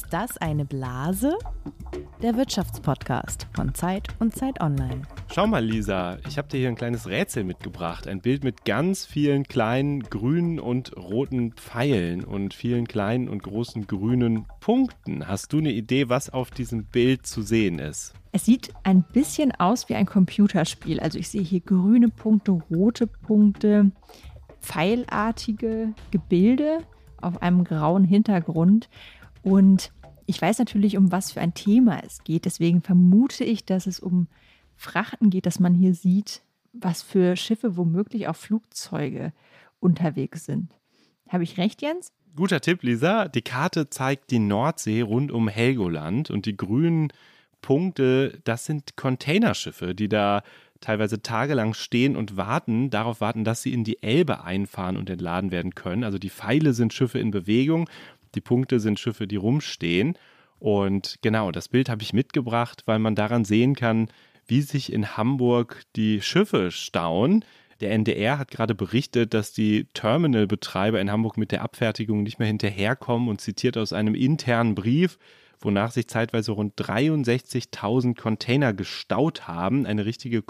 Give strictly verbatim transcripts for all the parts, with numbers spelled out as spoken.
Ist das eine Blase? Der Wirtschaftspodcast von Zeit und Zeit Online. Schau mal, Lisa, ich habe dir hier ein kleines Rätsel mitgebracht. Ein Bild mit ganz vielen kleinen grünen und roten Pfeilen und vielen kleinen und großen grünen Punkten. Hast du eine Idee, was auf diesem Bild zu sehen ist? Es sieht ein bisschen aus wie ein Computerspiel. Also ich sehe hier grüne Punkte, rote Punkte, pfeilartige Gebilde auf einem grauen Hintergrund. Und ich weiß natürlich, um was für ein Thema es geht. Deswegen vermute ich, dass es um Frachten geht, dass man hier sieht, was für Schiffe womöglich auch Flugzeuge unterwegs sind. Habe ich recht, Jens? Guter Tipp, Lisa. Die Karte zeigt die Nordsee rund um Helgoland und die grünen Punkte, das sind Containerschiffe, die da teilweise tagelang stehen und warten, darauf warten, dass sie in die Elbe einfahren und entladen werden können. Also die Pfeile sind Schiffe in Bewegung, die Punkte sind Schiffe, die rumstehen. Und genau, das Bild habe ich mitgebracht, weil man daran sehen kann, wie sich in Hamburg die Schiffe stauen. Der N D R hat gerade berichtet, dass die Terminalbetreiber in Hamburg mit der Abfertigung nicht mehr hinterherkommen und zitiert aus einem internen Brief, wonach sich zeitweise rund dreiundsechzigtausend Container gestaut haben, eine richtige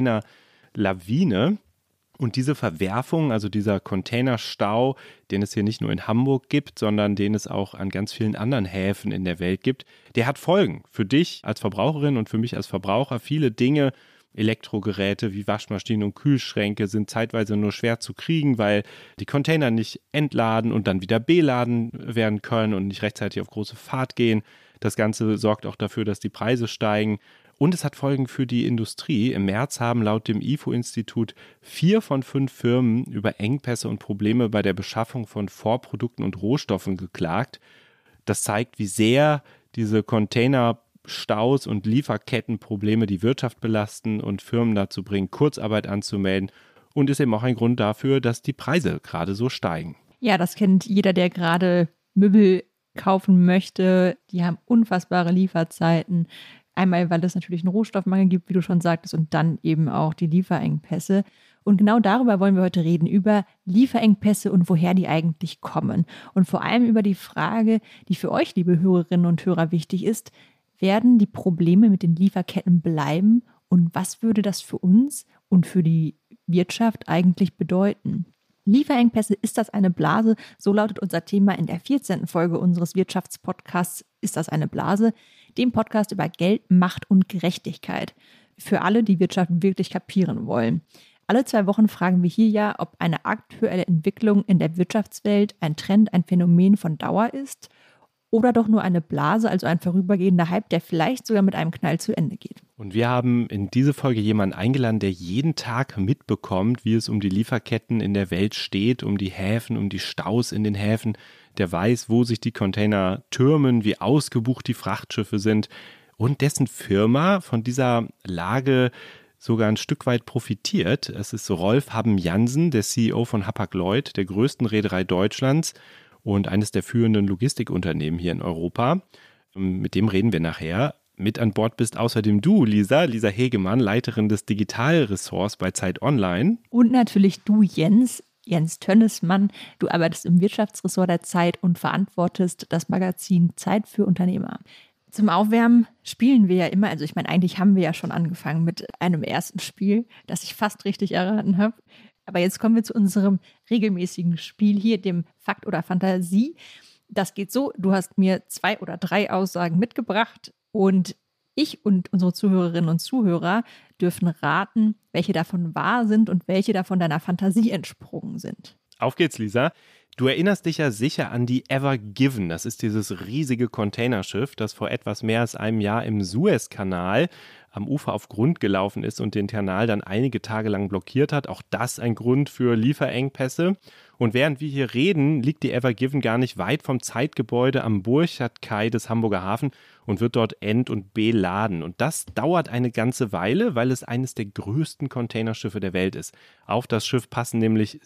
Containerlawine. Und diese Verwerfung, also dieser Containerstau, den es hier nicht nur in Hamburg gibt, sondern den es auch an ganz vielen anderen Häfen in der Welt gibt, der hat Folgen für dich als Verbraucherin und für mich als Verbraucher. Viele Dinge, Elektrogeräte wie Waschmaschinen und Kühlschränke sind zeitweise nur schwer zu kriegen, weil die Container nicht entladen und dann wieder beladen werden können und nicht rechtzeitig auf große Fahrt gehen. Das Ganze sorgt auch dafür, dass die Preise steigen. Und es hat Folgen für die Industrie. Im März haben laut dem I F O-Institut vier von fünf Firmen über Engpässe und Probleme bei der Beschaffung von Vorprodukten und Rohstoffen geklagt. Das zeigt, wie sehr diese Containerstaus und Lieferkettenprobleme die Wirtschaft belasten und Firmen dazu bringen, Kurzarbeit anzumelden. Und ist eben auch ein Grund dafür, dass die Preise gerade so steigen. Ja, das kennt jeder, der gerade Möbel kaufen möchte. Die haben unfassbare Lieferzeiten. Einmal, weil es natürlich einen Rohstoffmangel gibt, wie du schon sagtest, und dann eben auch die Lieferengpässe. Und genau darüber wollen wir heute reden, über Lieferengpässe und woher die eigentlich kommen. Und vor allem über die Frage, die für euch, liebe Hörerinnen und Hörer, wichtig ist: Werden die Probleme mit den Lieferketten bleiben? Und was würde das für uns und für die Wirtschaft eigentlich bedeuten? Lieferengpässe, ist das eine Blase? So lautet unser Thema in der vierzehnten Folge unseres Wirtschaftspodcasts Ist das eine Blase? Dem Podcast über Geld, Macht und Gerechtigkeit. Für alle, die Wirtschaft wirklich kapieren wollen. Alle zwei Wochen fragen wir hier ja, ob eine aktuelle Entwicklung in der Wirtschaftswelt ein Trend, ein Phänomen von Dauer ist oder doch nur eine Blase, also ein vorübergehender Hype, der vielleicht sogar mit einem Knall zu Ende geht. Und wir haben in diese Folge jemanden eingeladen, der jeden Tag mitbekommt, wie es um die Lieferketten in der Welt steht, um die Häfen, um die Staus in den Häfen. Der weiß, wo sich die Container türmen, wie ausgebucht die Frachtschiffe sind und dessen Firma von dieser Lage sogar ein Stück weit profitiert. Es ist Rolf Haben-Jansen, der C E O von Hapag-Lloyd, der größten Reederei Deutschlands und eines der führenden Logistikunternehmen hier in Europa. Mit dem reden wir nachher. Mit an Bord bist außerdem du, Lisa, Lisa Hegemann, Leiterin des Digitalressorts bei Zeit Online. Und natürlich du, Jens, Jens Tönnesmann. Du arbeitest im Wirtschaftsressort der Zeit und verantwortest das Magazin Zeit für Unternehmer. Zum Aufwärmen spielen wir ja immer, also ich meine, eigentlich haben wir ja schon angefangen mit einem ersten Spiel, das ich fast richtig erraten habe. Aber jetzt kommen wir zu unserem regelmäßigen Spiel hier, dem Fakt oder Fantasie. Das geht so: Du hast mir zwei oder drei Aussagen mitgebracht und ich und unsere Zuhörerinnen und Zuhörer dürfen raten, welche davon wahr sind und welche davon deiner Fantasie entsprungen sind. Auf geht's, Lisa. Du erinnerst dich ja sicher an die Ever Given. Das ist dieses riesige Containerschiff, das vor etwas mehr als einem Jahr im Suezkanal am Ufer auf Grund gelaufen ist und den Kanal dann einige Tage lang blockiert hat. Auch das ein Grund für Lieferengpässe. Und während wir hier reden, liegt die Ever Given gar nicht weit vom Zeitgebäude am Burchardkai des Hamburger Hafen und wird dort ent- und beladen. Und das dauert eine ganze Weile, weil es eines der größten Containerschiffe der Welt ist. Auf das Schiff passen nämlich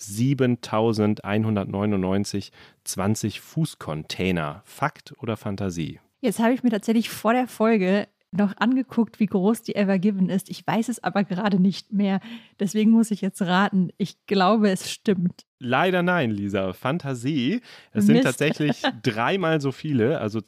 siebentausendeinhundertneunundneunzig zwanzig-Fuß-Container. Fakt oder Fantasie? Jetzt habe ich mir tatsächlich vor der Folge noch angeguckt, wie groß die Ever Given ist. Ich weiß es aber gerade nicht mehr. Deswegen muss ich jetzt raten. Ich glaube, es stimmt. Leider nein, Lisa. Fantasie. Es sind Mist. tatsächlich dreimal so viele, also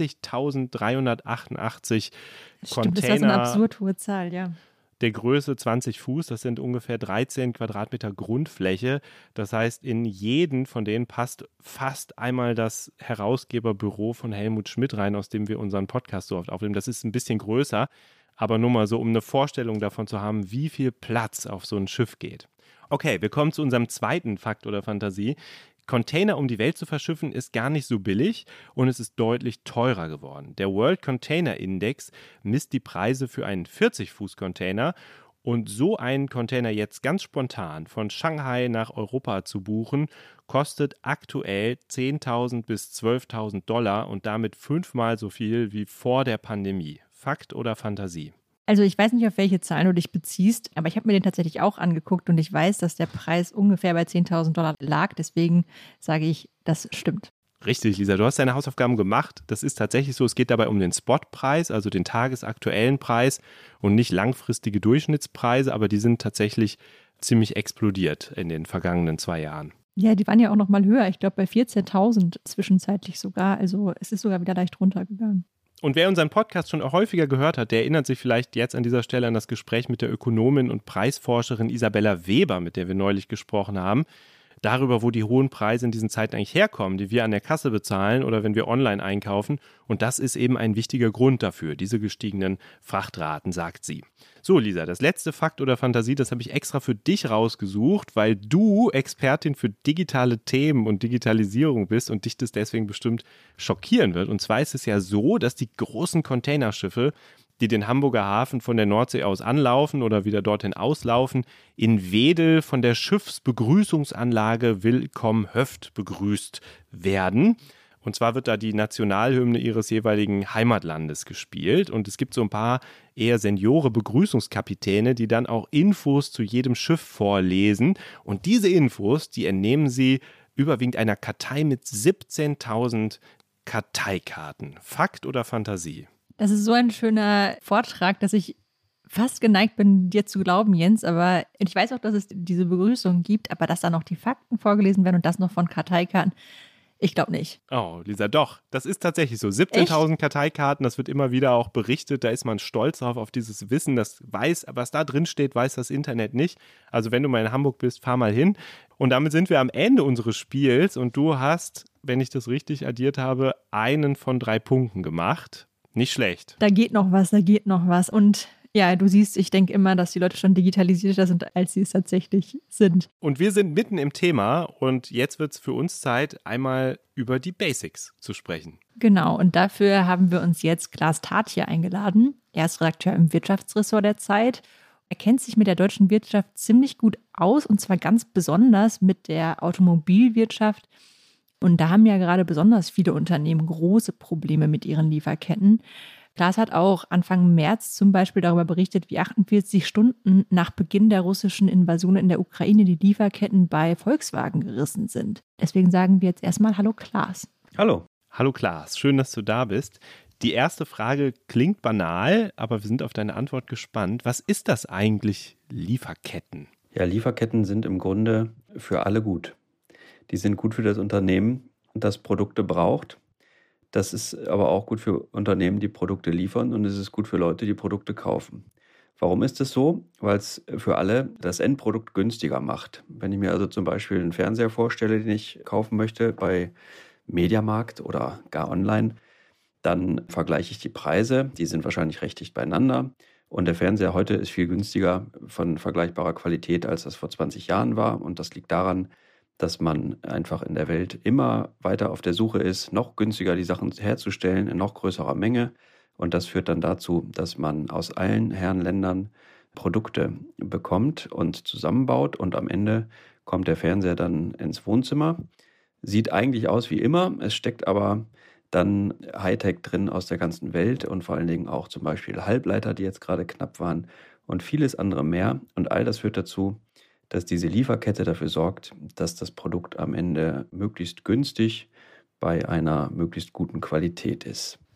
zwanzigtausenddreihundertachtundachtzig Stimmt, das Container. ist eine absurd hohe Zahl, ja. Der Größe zwanzig Fuß, das sind ungefähr dreizehn Quadratmeter Grundfläche. Das heißt, in jeden von denen passt fast einmal das Herausgeberbüro von Helmut Schmidt rein, aus dem wir unseren Podcast so oft aufnehmen. Das ist ein bisschen größer, aber nur mal so, um eine Vorstellung davon zu haben, wie viel Platz auf so ein Schiff geht. Okay, wir kommen zu unserem zweiten Fakt oder Fantasie. Container um die Welt zu verschiffen ist gar nicht so billig und es ist deutlich teurer geworden. Der World Container Index misst die Preise für einen vierzig Fuß Container und so einen Container jetzt ganz spontan von Shanghai nach Europa zu buchen, kostet aktuell zehntausend bis zwölftausend Dollar und damit fünfmal so viel wie vor der Pandemie. Fakt oder Fantasie? Also ich weiß nicht, auf welche Zahlen du dich beziehst, aber ich habe mir den tatsächlich auch angeguckt und ich weiß, dass der Preis ungefähr bei zehntausend Dollar lag. Deswegen sage ich, das stimmt. Richtig, Lisa, du hast deine Hausaufgaben gemacht. Das ist tatsächlich so, es geht dabei um den Spotpreis, also den tagesaktuellen Preis und nicht langfristige Durchschnittspreise, aber die sind tatsächlich ziemlich explodiert in den vergangenen zwei Jahren. Ja, die waren ja auch noch mal höher. Ich glaube bei vierzehntausend zwischenzeitlich sogar. Also es ist sogar wieder leicht runtergegangen. Und wer unseren Podcast schon häufiger gehört hat, der erinnert sich vielleicht jetzt an dieser Stelle an das Gespräch mit der Ökonomin und Preisforscherin Isabella Weber, mit der wir neulich gesprochen haben, darüber, wo die hohen Preise in diesen Zeiten eigentlich herkommen, die wir an der Kasse bezahlen oder wenn wir online einkaufen. Und das ist eben ein wichtiger Grund dafür, diese gestiegenen Frachtraten, sagt sie. So, Lisa, das letzte Fakt oder Fantasie, das habe ich extra für dich rausgesucht, weil du Expertin für digitale Themen und Digitalisierung bist und dich das deswegen bestimmt schockieren wird. Und zwar ist es ja so, dass die großen Containerschiffe, die den Hamburger Hafen von der Nordsee aus anlaufen oder wieder dorthin auslaufen, in Wedel von der Schiffsbegrüßungsanlage Willkomm Höft begrüßt werden. Und zwar wird da die Nationalhymne ihres jeweiligen Heimatlandes gespielt. Und es gibt so ein paar eher Seniore-Begrüßungskapitäne, die dann auch Infos zu jedem Schiff vorlesen. Und diese Infos, die entnehmen sie überwiegend einer Kartei mit siebzehntausend Karteikarten. Fakt oder Fantasie? Das ist so ein schöner Vortrag, dass ich fast geneigt bin, dir zu glauben, Jens. Aber ich weiß auch, dass es diese Begrüßung gibt, aber dass da noch die Fakten vorgelesen werden und das noch von Karteikarten, ich glaube nicht. Oh, Lisa, doch. Das ist tatsächlich so. siebzehntausend Karteikarten, das wird immer wieder auch berichtet. Da ist man stolz drauf, auf dieses Wissen. Das weiß, was da drin steht, weiß das Internet nicht. Also wenn du mal in Hamburg bist, fahr mal hin. Und damit sind wir am Ende unseres Spiels. Und du hast, wenn ich das richtig addiert habe, einen von drei Punkten gemacht. Nicht schlecht. Da geht noch was, da geht noch was. Und ja, du siehst, ich denke immer, dass die Leute schon digitalisierter sind, als sie es tatsächlich sind. Und wir sind mitten im Thema und jetzt wird es für uns Zeit, einmal über die Basics zu sprechen. Genau, und dafür haben wir uns jetzt Klaas Tat hier eingeladen. Er ist Redakteur im Wirtschaftsressort der Zeit. Er kennt sich mit der deutschen Wirtschaft ziemlich gut aus und zwar ganz besonders mit der Automobilwirtschaft. Und da haben ja gerade besonders viele Unternehmen große Probleme mit ihren Lieferketten. Klaas hat auch Anfang März zum Beispiel darüber berichtet, wie achtundvierzig Stunden nach Beginn der russischen Invasion in der Ukraine die Lieferketten bei Volkswagen gerissen sind. Deswegen sagen wir jetzt erstmal Hallo Klaas. Hallo. Hallo Klaas, schön, dass du da bist. Die erste Frage klingt banal, aber wir sind auf deine Antwort gespannt. Was ist das eigentlich, Lieferketten? Ja, Lieferketten sind im Grunde für alle gut. Die sind gut für das Unternehmen, das Produkte braucht. Das ist aber auch gut für Unternehmen, die Produkte liefern und es ist gut für Leute, die Produkte kaufen. Warum ist es so? Weil es für alle das Endprodukt günstiger macht. Wenn ich mir also zum Beispiel einen Fernseher vorstelle, den ich kaufen möchte bei Mediamarkt oder gar online, dann vergleiche ich die Preise. Die sind wahrscheinlich recht dicht beieinander. Und der Fernseher heute ist viel günstiger von vergleichbarer Qualität, als das vor zwanzig Jahren war. Und das liegt daran, dass man einfach in der Welt immer weiter auf der Suche ist, noch günstiger die Sachen herzustellen, in noch größerer Menge. Und das führt dann dazu, dass man aus allen Herrenländern Produkte bekommt und zusammenbaut. Und am Ende kommt der Fernseher dann ins Wohnzimmer. Sieht eigentlich aus wie immer, es steckt aber dann Hightech drin aus der ganzen Welt und vor allen Dingen auch zum Beispiel Halbleiter, die jetzt gerade knapp waren und vieles andere mehr. Und all das führt dazu, dass diese Lieferkette dafür sorgt, dass das Produkt am Ende möglichst günstig bei einer möglichst guten Qualität ist.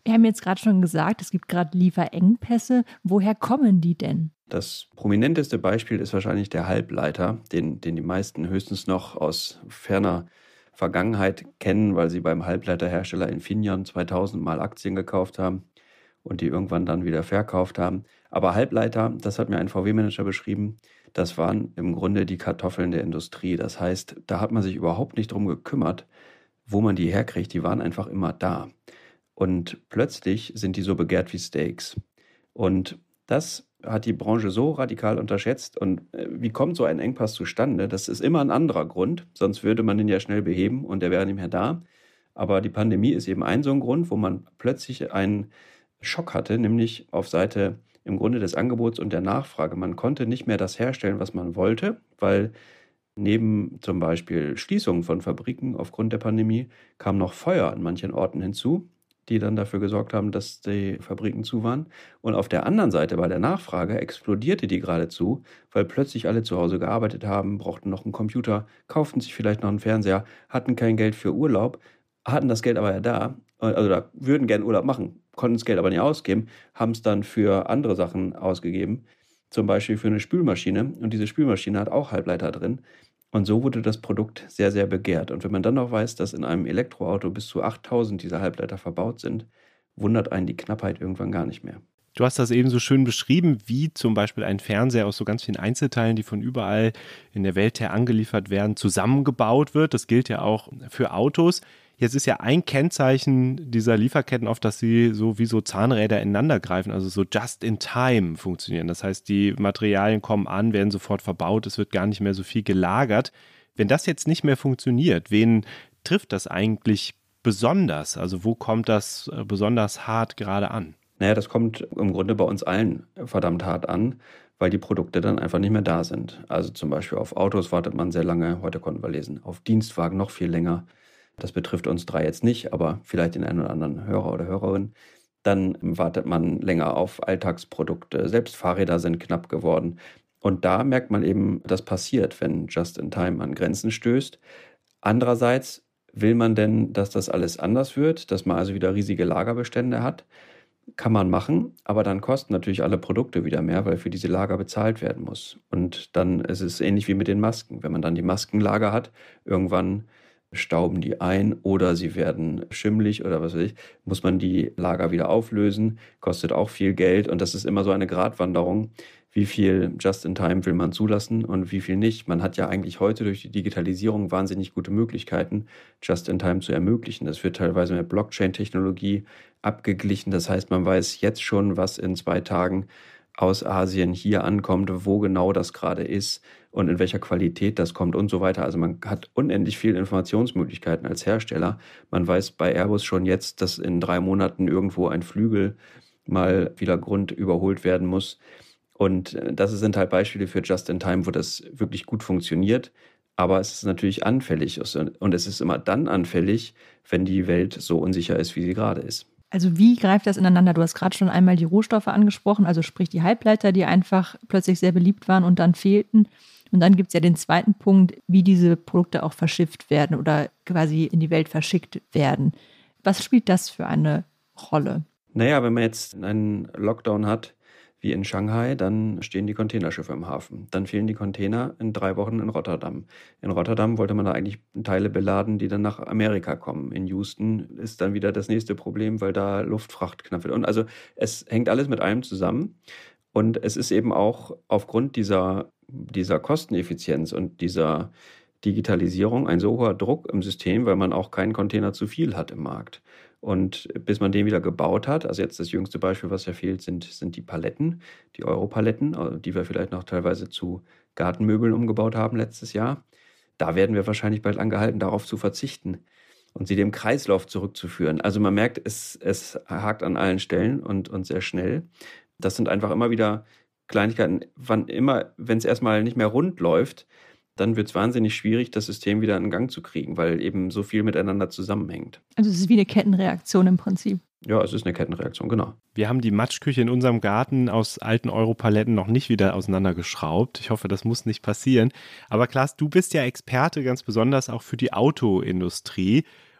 Wir haben jetzt gerade schon gesagt, es gibt gerade Lieferengpässe. Woher kommen die denn? Das prominenteste Beispiel ist wahrscheinlich der Halbleiter, den, den die meisten höchstens noch aus ferner Vergangenheit kennen, weil sie beim Halbleiterhersteller Infineon zweitausend mal Aktien gekauft haben und die irgendwann dann wieder verkauft haben. Aber Halbleiter, das hat mir ein V W-Manager beschrieben, das waren im Grunde die Kartoffeln der Industrie. Das heißt, da hat man sich überhaupt nicht drum gekümmert, wo man die herkriegt. Die waren einfach immer da. Und plötzlich sind die so begehrt wie Steaks. Und das hat die Branche so radikal unterschätzt. Und wie kommt so ein Engpass zustande? Das ist immer ein anderer Grund, sonst würde man den ja schnell beheben und der wäre nicht mehr da. Aber die Pandemie ist eben ein so ein Grund, wo man plötzlich einen Schock hatte, nämlich auf Seite im Grunde des Angebots und der Nachfrage. Man konnte nicht mehr das herstellen, was man wollte, weil neben zum Beispiel Schließungen von Fabriken aufgrund der Pandemie kam noch Feuer an manchen Orten hinzu, die dann dafür gesorgt haben, dass die Fabriken zu waren. Und auf der anderen Seite bei der Nachfrage explodierte die geradezu, weil plötzlich alle zu Hause gearbeitet haben, brauchten noch einen Computer, kauften sich vielleicht noch einen Fernseher, hatten kein Geld für Urlaub, hatten das Geld aber ja da, also da würden gerne Urlaub machen, konnten das Geld aber nicht ausgeben, haben es dann für andere Sachen ausgegeben, zum Beispiel für eine Spülmaschine. Und diese Spülmaschine hat auch Halbleiter drin. Und so wurde das Produkt sehr, sehr begehrt. Und wenn man dann noch weiß, dass in einem Elektroauto bis zu achttausend dieser Halbleiter verbaut sind, wundert einen die Knappheit irgendwann gar nicht mehr. Du hast das eben so schön beschrieben, wie zum Beispiel ein Fernseher aus so ganz vielen Einzelteilen, die von überall in der Welt her angeliefert werden, zusammengebaut wird. Das gilt ja auch für Autos. Jetzt ist ja ein Kennzeichen dieser Lieferketten oft, dass sie so wie so Zahnräder ineinander greifen, also so just in time funktionieren. Das heißt, die Materialien kommen an, werden sofort verbaut, es wird gar nicht mehr so viel gelagert. Wenn das jetzt nicht mehr funktioniert, wen trifft das eigentlich besonders? Also wo kommt das besonders hart gerade an? Naja, das kommt im Grunde bei uns allen verdammt hart an, weil die Produkte dann einfach nicht mehr da sind. Also zum Beispiel auf Autos wartet man sehr lange, heute konnten wir lesen, auf Dienstwagen noch viel länger. Das betrifft uns drei jetzt nicht, aber vielleicht den einen oder anderen Hörer oder Hörerin. Dann wartet man länger auf Alltagsprodukte. Selbst Fahrräder sind knapp geworden. Und da merkt man eben, das passiert, wenn Just-in-Time an Grenzen stößt. Andererseits will man denn, dass das alles anders wird, dass man also wieder riesige Lagerbestände hat. Kann man machen, aber dann kosten natürlich alle Produkte wieder mehr, weil für diese Lager bezahlt werden muss. Und dann ist es ähnlich wie mit den Masken. Wenn man dann die Maskenlager hat, irgendwann stauben die ein oder sie werden schimmelig oder was weiß ich, muss man die Lager wieder auflösen, kostet auch viel Geld und das ist immer so eine Gratwanderung, wie viel Just-in-Time will man zulassen und wie viel nicht. Man hat ja eigentlich heute durch die Digitalisierung wahnsinnig gute Möglichkeiten, Just-in-Time zu ermöglichen. Das wird teilweise mit Blockchain-Technologie abgeglichen, das heißt, man weiß jetzt schon, was in zwei Tagen aus Asien hier ankommt, wo genau das gerade ist und in welcher Qualität das kommt und so weiter. Also man hat unendlich viele Informationsmöglichkeiten als Hersteller. Man weiß bei Airbus schon jetzt, dass in drei Monaten irgendwo ein Flügel mal wieder Grund überholt werden muss. Und das sind halt Beispiele für Just-in-Time, wo das wirklich gut funktioniert. Aber es ist natürlich anfällig und es ist immer dann anfällig, wenn die Welt so unsicher ist, wie sie gerade ist. Also wie greift das ineinander? Du hast gerade schon einmal die Rohstoffe angesprochen, also sprich die Halbleiter, die einfach plötzlich sehr beliebt waren und dann fehlten. Und dann gibt es ja den zweiten Punkt, wie diese Produkte auch verschifft werden oder quasi in die Welt verschickt werden. Was spielt das für eine Rolle? Naja, wenn man jetzt einen Lockdown hat, wie in Shanghai, dann stehen die Containerschiffe im Hafen. Dann fehlen die Container in drei Wochen in Rotterdam. In Rotterdam wollte man da eigentlich Teile beladen, die dann nach Amerika kommen. In Houston ist dann wieder das nächste Problem, weil da Luftfracht knapp wird. Und also es hängt alles mit allem zusammen. Und es ist eben auch aufgrund dieser, dieser Kosteneffizienz und dieser Digitalisierung ein so hoher Druck im System, weil man auch keinen Container zu viel hat im Markt. Und bis man den wieder gebaut hat, also jetzt das jüngste Beispiel, was ja fehlt, sind, sind die Paletten, die Europaletten, die wir vielleicht noch teilweise zu Gartenmöbeln umgebaut haben letztes Jahr. Da werden wir wahrscheinlich bald angehalten, darauf zu verzichten und sie dem Kreislauf zurückzuführen. Also man merkt, es, es hakt an allen Stellen und, und sehr schnell. Das sind einfach immer wieder Kleinigkeiten. Wann immer, wenn es erstmal nicht mehr rund läuft, dann wird es wahnsinnig schwierig, das System wieder in Gang zu kriegen, weil eben so viel miteinander zusammenhängt. Also es ist wie eine Kettenreaktion im Prinzip. Ja, es ist eine Kettenreaktion, genau. Wir haben die Matschküche in unserem Garten aus alten Europaletten noch nicht wieder auseinandergeschraubt. Ich hoffe, das muss nicht passieren. Aber Klaas, du bist ja Experte ganz besonders auch für die Autoindustrie.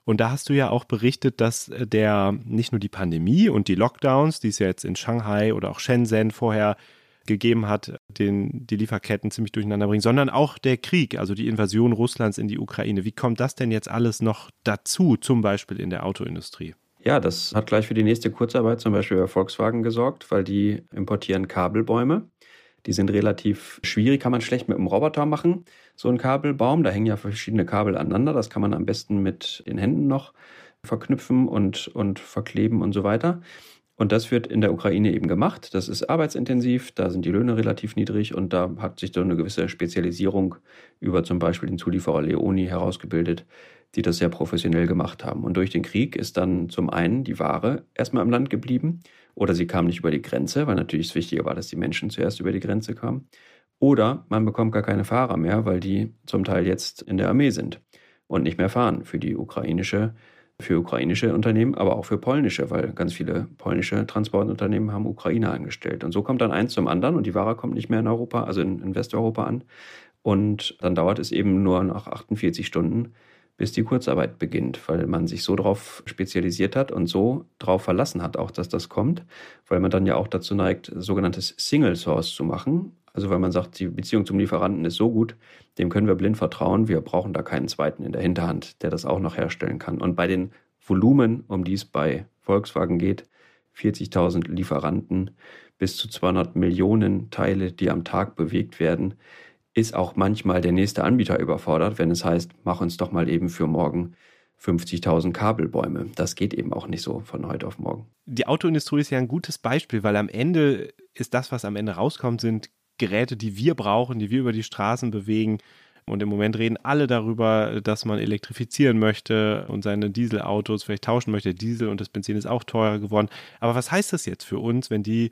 Und da hast du ja auch berichtet, dass der nicht nur die Pandemie und die Lockdowns, die es ja jetzt in Shanghai oder auch Shenzhen vorher gegeben hat, den, die Lieferketten ziemlich durcheinander bringen, sondern auch der Krieg, also die Invasion Russlands in die Ukraine. Wie kommt das denn jetzt alles noch dazu, zum Beispiel in der Autoindustrie? Ja, das hat gleich für die nächste Kurzarbeit zum Beispiel bei Volkswagen gesorgt, weil die importieren Kabelbäume. Die sind relativ schwierig, kann man schlecht mit einem Roboter machen, so ein Kabelbaum. Da hängen ja verschiedene Kabel aneinander. Das kann man am besten mit den Händen noch verknüpfen und, und verkleben und so weiter. Und das wird in der Ukraine eben gemacht. Das ist arbeitsintensiv, da sind die Löhne relativ niedrig und da hat sich so eine gewisse Spezialisierung über zum Beispiel den Zulieferer Leoni herausgebildet, die das sehr professionell gemacht haben. Und durch den Krieg ist dann zum einen die Ware erstmal im Land geblieben oder sie kam nicht über die Grenze, weil natürlich das Wichtige war, dass die Menschen zuerst über die Grenze kamen. Oder man bekommt gar keine Fahrer mehr, weil die zum Teil jetzt in der Armee sind und nicht mehr fahren für die ukrainische, für ukrainische Unternehmen, aber auch für polnische, weil ganz viele polnische Transportunternehmen haben Ukrainer angestellt. Und so kommt dann eins zum anderen und die Ware kommt nicht mehr in Europa, also in, in Westeuropa an. Und dann dauert es eben nur noch achtundvierzig Stunden, bis die Kurzarbeit beginnt, weil man sich so darauf spezialisiert hat und so darauf verlassen hat, auch dass das kommt, weil man dann ja auch dazu neigt, sogenanntes Single Source zu machen. Also weil man sagt, die Beziehung zum Lieferanten ist so gut, dem können wir blind vertrauen, wir brauchen da keinen zweiten in der Hinterhand, der das auch noch herstellen kann. Und bei den Volumen, um die es bei Volkswagen geht, vierzigtausend Lieferanten, bis zu zweihundert Millionen Teile, die am Tag bewegt werden, ist auch manchmal der nächste Anbieter überfordert, wenn es heißt, mach uns doch mal eben für morgen fünfzigtausend Kabelbäume. Das geht eben auch nicht so von heute auf morgen. Die Autoindustrie ist ja ein gutes Beispiel, weil am Ende ist das, was am Ende rauskommt, sind Geräte, die wir brauchen, die wir über die Straßen bewegen. Und im Moment reden alle darüber, dass man elektrifizieren möchte und seine Dieselautos vielleicht tauschen möchte. Diesel und das Benzin ist auch teurer geworden. Aber was heißt das jetzt für uns, wenn die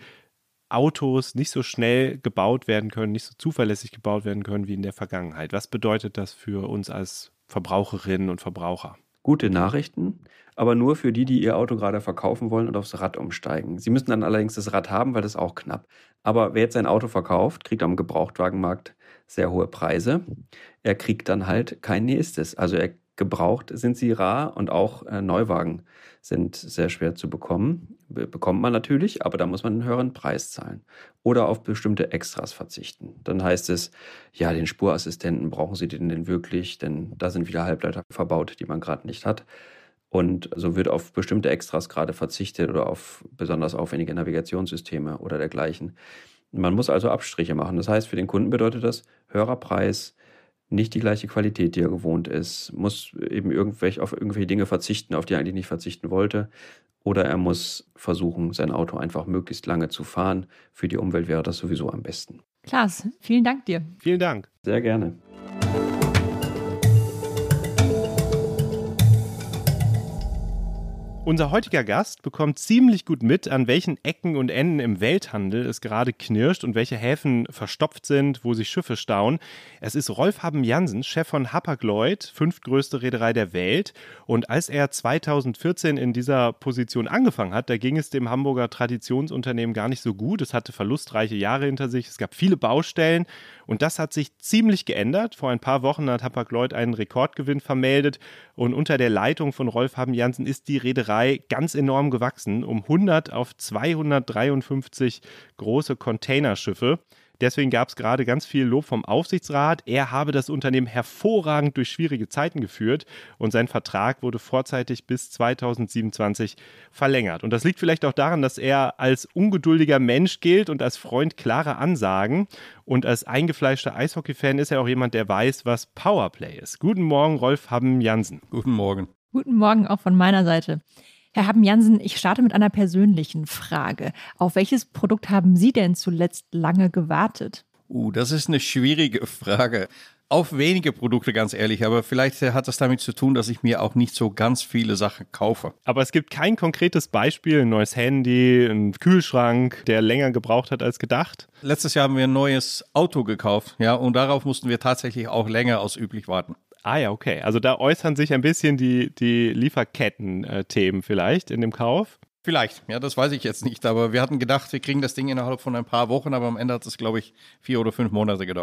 Autos nicht so schnell gebaut werden können, nicht so zuverlässig gebaut werden können wie in der Vergangenheit? Was bedeutet das für uns als Verbraucherinnen und Verbraucher? Gute Nachrichten, aber nur für die, die ihr Auto gerade verkaufen wollen und aufs Rad umsteigen. Sie müssen dann allerdings das Rad haben, weil das ist auch knapp. Aber wer jetzt sein Auto verkauft, kriegt am Gebrauchtwagenmarkt sehr hohe Preise. Er kriegt dann halt kein nächstes. Also er gebraucht sind sie rar und auch äh, Neuwagen sind sehr schwer zu bekommen. Be- bekommt man natürlich, aber da muss man einen höheren Preis zahlen. Oder auf bestimmte Extras verzichten. Dann heißt es, ja, den Spurassistenten brauchen Sie den denn wirklich? Denn da sind wieder Halbleiter verbaut, die man gerade nicht hat. Und so wird auf bestimmte Extras gerade verzichtet oder auf besonders aufwendige Navigationssysteme oder dergleichen. Man muss also Abstriche machen. Das heißt, für den Kunden bedeutet das höherer Preis, nicht die gleiche Qualität, die er gewohnt ist, muss eben irgendwelche, auf irgendwelche Dinge verzichten, auf die er eigentlich nicht verzichten wollte. Oder er muss versuchen, sein Auto einfach möglichst lange zu fahren. Für die Umwelt wäre das sowieso am besten. Klaas, vielen Dank dir. Vielen Dank. Sehr gerne. Unser heutiger Gast bekommt ziemlich gut mit, an welchen Ecken und Enden im Welthandel es gerade knirscht und welche Häfen verstopft sind, wo sich Schiffe stauen. Es ist Rolf Haben-Jansen, Chef von Hapag-Lloyd, fünftgrößte Reederei der Welt. Und als er zweitausendvierzehn in dieser Position angefangen hat, da ging es dem Hamburger Traditionsunternehmen gar nicht so gut. Es hatte verlustreiche Jahre hinter sich, es gab viele Baustellen und das hat sich ziemlich geändert. Vor ein paar Wochen hat Hapag-Lloyd einen Rekordgewinn vermeldet und unter der Leitung von Rolf Haben-Jansen ist die Reederei ganz enorm gewachsen, um hundert auf zweihundertdreiundfünfzig große Containerschiffe. Deswegen gab es gerade ganz viel Lob vom Aufsichtsrat. Er habe das Unternehmen hervorragend durch schwierige Zeiten geführt und sein Vertrag wurde vorzeitig bis zweitausendsiebenundzwanzig verlängert. Und das liegt vielleicht auch daran, dass er als ungeduldiger Mensch gilt und als Freund klarer Ansagen. Und als eingefleischter Eishockey-Fan ist er auch jemand, der weiß, was Powerplay ist. Guten Morgen, Rolf Haben-Jansen. Guten Morgen. Guten Morgen auch von meiner Seite. Herr Haben-Jansen, ich starte mit einer persönlichen Frage. Auf welches Produkt haben Sie denn zuletzt lange gewartet? Uh, das ist eine schwierige Frage. Auf wenige Produkte, ganz ehrlich, aber vielleicht hat das damit zu tun, dass ich mir auch nicht so ganz viele Sachen kaufe. Aber es gibt kein konkretes Beispiel, ein neues Handy, ein Kühlschrank, der länger gebraucht hat als gedacht. Letztes Jahr haben wir ein neues Auto gekauft, ja, und darauf mussten wir tatsächlich auch länger als üblich warten. Ah ja, okay. Also da äußern sich ein bisschen die, die Lieferketten-Themen vielleicht in dem Kauf. Vielleicht, ja, das weiß ich jetzt nicht, aber wir hatten gedacht, wir kriegen das Ding innerhalb von ein paar Wochen, aber am Ende hat es, glaube ich, vier oder fünf Monate gedauert.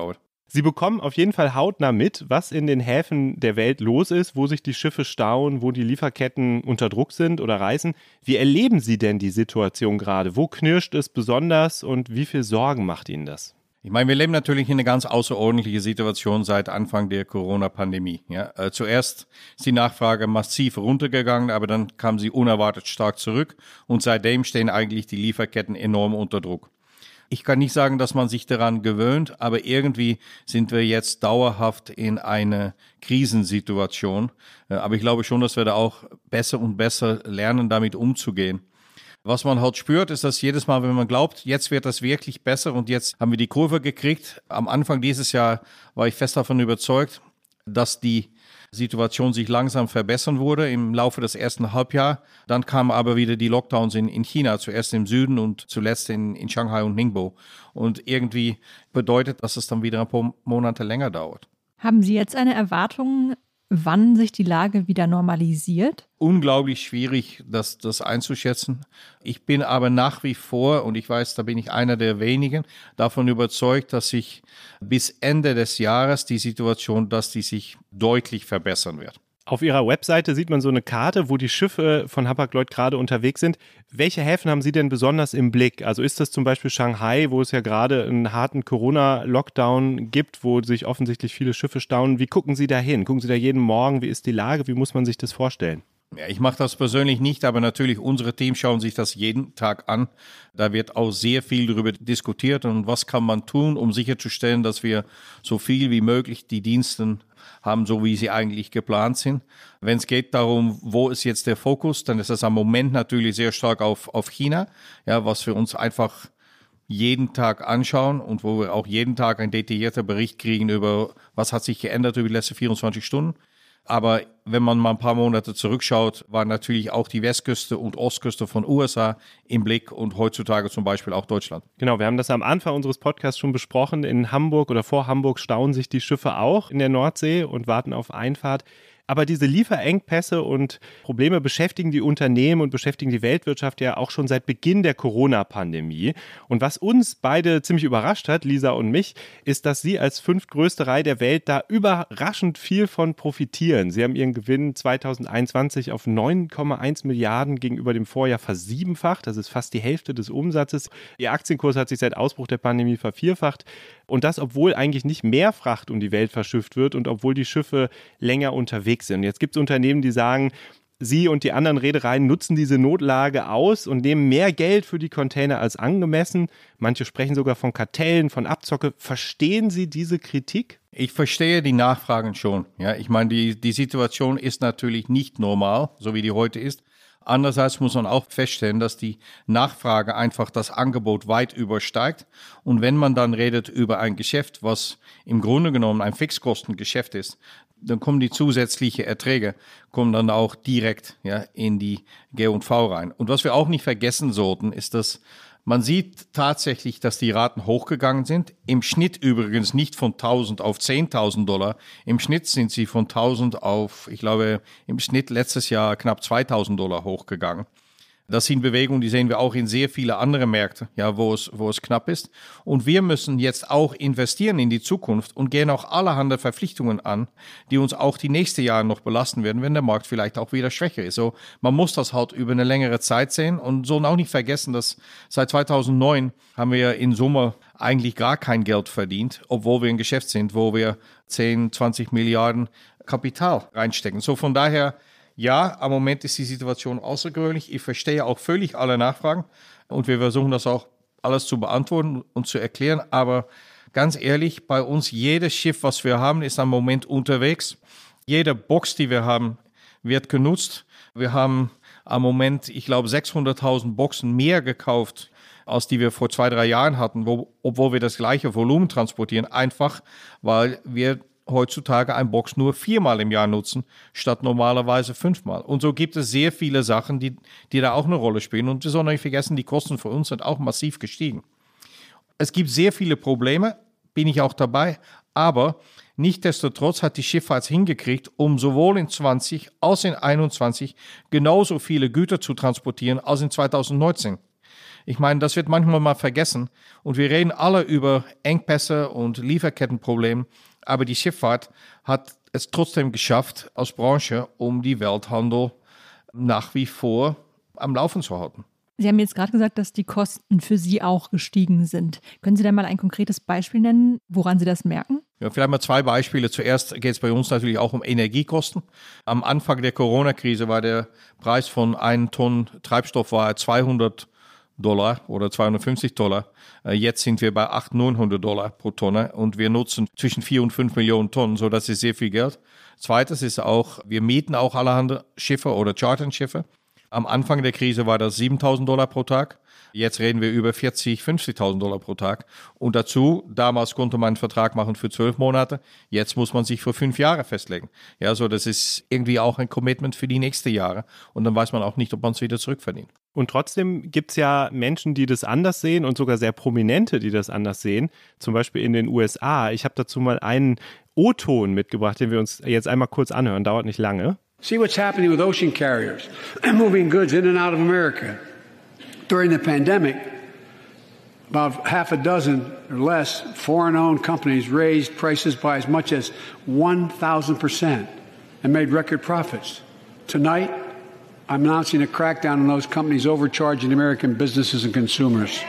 Sie bekommen auf jeden Fall hautnah mit, was in den Häfen der Welt los ist, wo sich die Schiffe stauen, wo die Lieferketten unter Druck sind oder reißen. Wie erleben Sie denn die Situation gerade? Wo knirscht es besonders und wie viel Sorgen macht Ihnen das? Ich meine, wir leben natürlich in einer ganz außerordentlichen Situation seit Anfang der Corona-Pandemie. Ja, äh, zuerst ist die Nachfrage massiv runtergegangen, aber dann kam sie unerwartet stark zurück und seitdem stehen eigentlich die Lieferketten enorm unter Druck. Ich kann nicht sagen, dass man sich daran gewöhnt, aber irgendwie sind wir jetzt dauerhaft in einer Krisensituation. Äh, aber ich glaube schon, dass wir da auch besser und besser lernen, damit umzugehen. Was man halt spürt, ist, dass jedes Mal, wenn man glaubt, jetzt wird das wirklich besser und jetzt haben wir die Kurve gekriegt. Am Anfang dieses Jahr war ich fest davon überzeugt, dass die Situation sich langsam verbessern würde im Laufe des ersten Halbjahres. Dann kamen aber wieder die Lockdowns in, in China, zuerst im Süden und zuletzt in, in Shanghai und Ningbo. Und irgendwie bedeutet, dass es dann wieder ein paar Monate länger dauert. Haben Sie jetzt eine Erwartung, wann sich die Lage wieder normalisiert? Unglaublich schwierig, das, das einzuschätzen. Ich bin aber nach wie vor, und ich weiß, da bin ich einer der wenigen, davon überzeugt, dass sich bis Ende des Jahres die Situation, dass die sich deutlich verbessern wird. Auf Ihrer Webseite sieht man so eine Karte, wo die Schiffe von Hapag-Lloyd gerade unterwegs sind. Welche Häfen haben Sie denn besonders im Blick? Also ist das zum Beispiel Shanghai, wo es ja gerade einen harten Corona-Lockdown gibt, wo sich offensichtlich viele Schiffe stauen. Wie gucken Sie da hin? Gucken Sie da jeden Morgen? Wie ist die Lage? Wie muss man sich das vorstellen? Ja, ich mache das persönlich nicht, aber natürlich unsere Teams schauen sich das jeden Tag an. Da wird auch sehr viel darüber diskutiert und was kann man tun, um sicherzustellen, dass wir so viel wie möglich die Dienste haben, so wie sie eigentlich geplant sind. Wenn es geht darum, wo ist jetzt der Fokus, dann ist das am Moment natürlich sehr stark auf, auf China, ja, was wir uns einfach jeden Tag anschauen und wo wir auch jeden Tag einen detaillierten Bericht kriegen über, was hat sich geändert über die letzten vierundzwanzig Stunden. Aber wenn man mal ein paar Monate zurückschaut, war natürlich auch die Westküste und Ostküste von U S A im Blick und heutzutage zum Beispiel auch Deutschland. Genau, wir haben das am Anfang unseres Podcasts schon besprochen. In Hamburg oder vor Hamburg stauen sich die Schiffe auch in der Nordsee und warten auf Einfahrt. Aber diese Lieferengpässe und Probleme beschäftigen die Unternehmen und beschäftigen die Weltwirtschaft ja auch schon seit Beginn der Corona-Pandemie. Und was uns beide ziemlich überrascht hat, Lisa und mich, ist, dass Sie als fünftgrößte Reederei der Welt da überraschend viel von profitieren. Sie haben Ihren Gewinn zweitausendeinundzwanzig auf neun Komma eins Milliarden gegenüber dem Vorjahr versiebenfacht. Das ist fast die Hälfte des Umsatzes. Ihr Aktienkurs hat sich seit Ausbruch der Pandemie vervierfacht. Und das, obwohl eigentlich nicht mehr Fracht um die Welt verschifft wird und obwohl die Schiffe länger unterwegs sind. Jetzt gibt es Unternehmen, die sagen, Sie und die anderen Reedereien nutzen diese Notlage aus und nehmen mehr Geld für die Container als angemessen. Manche sprechen sogar von Kartellen, von Abzocke. Verstehen Sie diese Kritik? Ich verstehe die Nachfragen schon. Ja, ich meine, die, die Situation ist natürlich nicht normal, so wie die heute ist. Andererseits muss man auch feststellen, dass die Nachfrage einfach das Angebot weit übersteigt. Und wenn man dann redet über ein Geschäft, was im Grunde genommen ein Fixkostengeschäft ist, dann kommen die zusätzlichen Erträge, kommen dann auch direkt ja, in die G und V rein. Und was wir auch nicht vergessen sollten, ist, dass man sieht tatsächlich, dass die Raten hochgegangen sind. Im Schnitt übrigens nicht von tausend auf zehntausend Dollar. Im Schnitt sind sie von tausend auf, ich glaube, im Schnitt letztes Jahr knapp zweitausend Dollar hochgegangen. Das sind Bewegungen, die sehen wir auch in sehr viele andere Märkte, ja, wo es, wo es knapp ist. Und wir müssen jetzt auch investieren in die Zukunft und gehen auch allerhand Verpflichtungen an, die uns auch die nächsten Jahre noch belasten werden, wenn der Markt vielleicht auch wieder schwächer ist. So, man muss das halt über eine längere Zeit sehen und soll auch nicht vergessen, dass seit zweitausendneun haben wir in Summe eigentlich gar kein Geld verdient, obwohl wir ein Geschäft sind, wo wir zehn, zwanzig Milliarden Kapital reinstecken. So von daher, ja, am Moment ist die Situation außergewöhnlich. Ich verstehe auch völlig alle Nachfragen und wir versuchen das auch alles zu beantworten und zu erklären. Aber ganz ehrlich, bei uns jedes Schiff, was wir haben, ist am Moment unterwegs. Jede Box, die wir haben, wird genutzt. Wir haben am Moment, ich glaube, sechshunderttausend Boxen mehr gekauft, als die wir vor zwei, drei Jahren hatten, wo, obwohl wir das gleiche Volumen transportieren. Einfach, weil wir heutzutage ein Box nur viermal im Jahr nutzen, statt normalerweise fünfmal. Und so gibt es sehr viele Sachen, die, die da auch eine Rolle spielen. Und wir sollen nicht vergessen, die Kosten für uns sind auch massiv gestiegen. Es gibt sehr viele Probleme, bin ich auch dabei, aber nichtsdestotrotz hat die Schifffahrt hingekriegt, um sowohl in zwanzig als in einundzwanzig genauso viele Güter zu transportieren als in zweitausendneunzehn. Ich meine, das wird manchmal mal vergessen. Und wir reden alle über Engpässe und Lieferkettenprobleme. Aber die Schifffahrt hat es trotzdem geschafft als Branche, um die Welthandel nach wie vor am Laufen zu halten. Sie haben jetzt gerade gesagt, dass die Kosten für Sie auch gestiegen sind. Können Sie da mal ein konkretes Beispiel nennen, woran Sie das merken? Ja, vielleicht mal zwei Beispiele. Zuerst geht es bei uns natürlich auch um Energiekosten. Am Anfang der Corona-Krise war der Preis von einem Tonnen Treibstoff war zweihundert Dollar oder zweihundertfünfzig Dollar. Jetzt sind wir bei achthundert, neunhundert Dollar pro Tonne und wir nutzen zwischen vier und fünf Millionen Tonnen, so das ist sehr viel Geld. Zweites ist auch, wir mieten auch allerhand Schiffe oder Charterschiffe. Am Anfang der Krise war das siebentausend Dollar pro Tag. Jetzt reden wir über vierzigtausend, fünfzigtausend Dollar pro Tag. Und dazu, damals konnte man einen Vertrag machen für zwölf Monate. Jetzt muss man sich für fünf Jahre festlegen. Ja, so das ist irgendwie auch ein Commitment für die nächsten Jahre. Und dann weiß man auch nicht, ob man es wieder zurückverdient. Und trotzdem gibt es ja Menschen, die das anders sehen und sogar sehr Prominente, die das anders sehen. Zum Beispiel in den U S A. Ich habe dazu mal einen O-Ton mitgebracht, den wir uns jetzt einmal kurz anhören. Dauert nicht lange. See what's happening with ocean carriers moving goods in and out of America. During the pandemic, about half a dozen or less foreign-owned companies raised prices by as much as one thousand percent and made record profits. Tonight, I'm announcing a crackdown on those companies overcharging American businesses and consumers.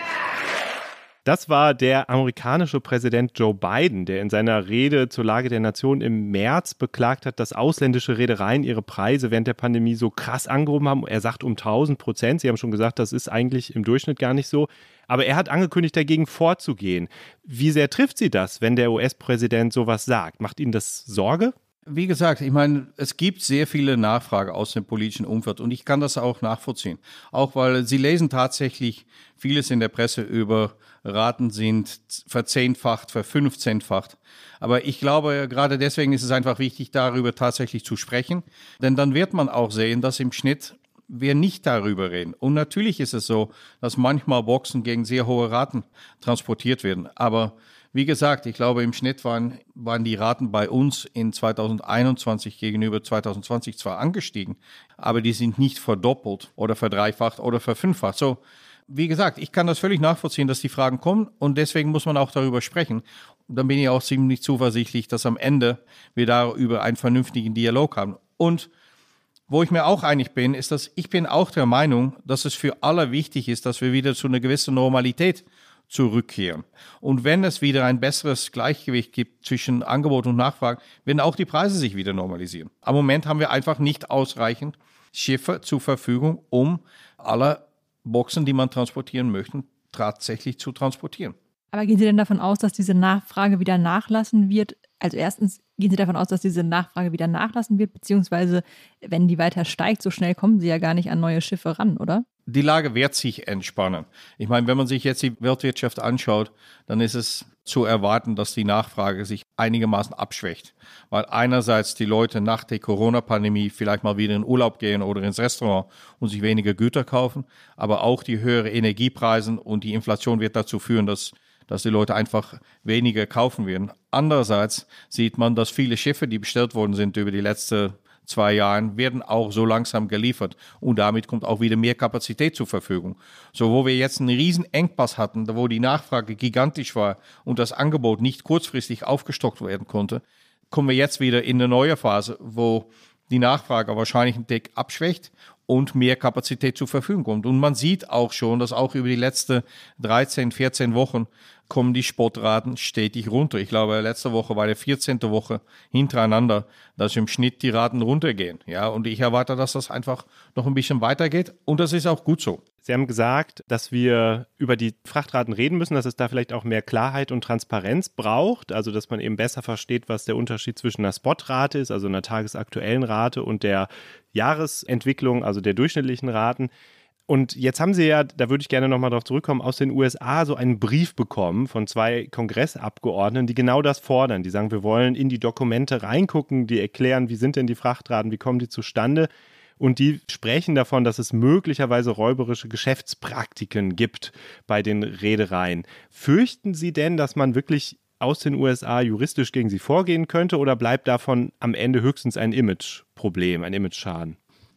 Das war der amerikanische Präsident Joe Biden, der in seiner Rede zur Lage der Nation im März beklagt hat, dass ausländische Reedereien ihre Preise während der Pandemie so krass angehoben haben. Er sagt um tausend Prozent. Sie haben schon gesagt, das ist eigentlich im Durchschnitt gar nicht so. Aber er hat angekündigt, dagegen vorzugehen. Wie sehr trifft Sie das, wenn der U S-Präsident sowas sagt? Macht Ihnen das Sorge? Wie gesagt, ich meine, es gibt sehr viele Nachfragen aus dem politischen Umfeld und ich kann das auch nachvollziehen. Auch weil Sie lesen tatsächlich vieles in der Presse über Raten sind verzehnfacht, verfünfzehnfacht. Aber ich glaube, gerade deswegen ist es einfach wichtig, darüber tatsächlich zu sprechen. Denn dann wird man auch sehen, dass im Schnitt wir nicht darüber reden. Und natürlich ist es so, dass manchmal Boxen gegen sehr hohe Raten transportiert werden. Aber wie gesagt, ich glaube, im Schnitt waren, waren die Raten bei uns in zweitausendeinundzwanzig gegenüber zweitausendzwanzig zwar angestiegen, aber die sind nicht verdoppelt oder verdreifacht oder verfünffacht. So, wie gesagt, ich kann das völlig nachvollziehen, dass die Fragen kommen und deswegen muss man auch darüber sprechen. Und dann bin ich auch ziemlich zuversichtlich, dass am Ende wir darüber einen vernünftigen Dialog haben. Und wo ich mir auch einig bin, ist, dass ich bin auch der Meinung, dass es für alle wichtig ist, dass wir wieder zu einer gewissen Normalität zurückkehren. Und wenn es wieder ein besseres Gleichgewicht gibt zwischen Angebot und Nachfrage, werden auch die Preise sich wieder normalisieren. Am Moment haben wir einfach nicht ausreichend Schiffe zur Verfügung, um alle Boxen, die man transportieren möchte, tatsächlich zu transportieren. Aber gehen Sie denn davon aus, dass diese Nachfrage wieder nachlassen wird? Also erstens, gehen Sie davon aus, dass diese Nachfrage wieder nachlassen wird, beziehungsweise wenn die weiter steigt, so schnell kommen Sie ja gar nicht an neue Schiffe ran, oder? Die Lage wird sich entspannen. Ich meine, wenn man sich jetzt die Weltwirtschaft anschaut, dann ist es zu erwarten, dass die Nachfrage sich einigermaßen abschwächt. Weil einerseits die Leute nach der Corona-Pandemie vielleicht mal wieder in Urlaub gehen oder ins Restaurant und sich weniger Güter kaufen, aber auch die höheren Energiepreise und die Inflation wird dazu führen, dass dass die Leute einfach weniger kaufen werden. Andererseits sieht man, dass viele Schiffe, die bestellt worden sind über die letzten zwei Jahre, werden auch so langsam geliefert. Und damit kommt auch wieder mehr Kapazität zur Verfügung. So, wo wir jetzt einen riesen Engpass hatten, wo die Nachfrage gigantisch war und das Angebot nicht kurzfristig aufgestockt werden konnte, kommen wir jetzt wieder in eine neue Phase, wo die Nachfrage wahrscheinlich einen Tick abschwächt und mehr Kapazität zur Verfügung kommt. Und man sieht auch schon, dass auch über die letzten dreizehn, vierzehn Wochen kommen die Spotraten stetig runter. Ich glaube, letzte Woche war die vierzehnte Woche hintereinander, dass im Schnitt die Raten runtergehen. Ja, und ich erwarte, dass das einfach noch ein bisschen weitergeht. Und das ist auch gut so. Sie haben gesagt, dass wir über die Frachtraten reden müssen, dass es da vielleicht auch mehr Klarheit und Transparenz braucht, also dass man eben besser versteht, was der Unterschied zwischen einer Spotrate ist, also einer tagesaktuellen Rate und der Jahresentwicklung, also der durchschnittlichen Raten. Und jetzt haben Sie ja, da würde ich gerne nochmal drauf zurückkommen, aus den U S A so einen Brief bekommen von zwei Kongressabgeordneten, die genau das fordern. Die sagen, wir wollen in die Dokumente reingucken, die erklären, wie sind denn die Frachtraten, wie kommen die zustande? Und die sprechen davon, dass es möglicherweise räuberische Geschäftspraktiken gibt bei den Reedereien. Fürchten Sie denn, dass man wirklich aus den U S A juristisch gegen sie vorgehen könnte oder bleibt davon am Ende höchstens ein Imageproblem, ein Imageschaden?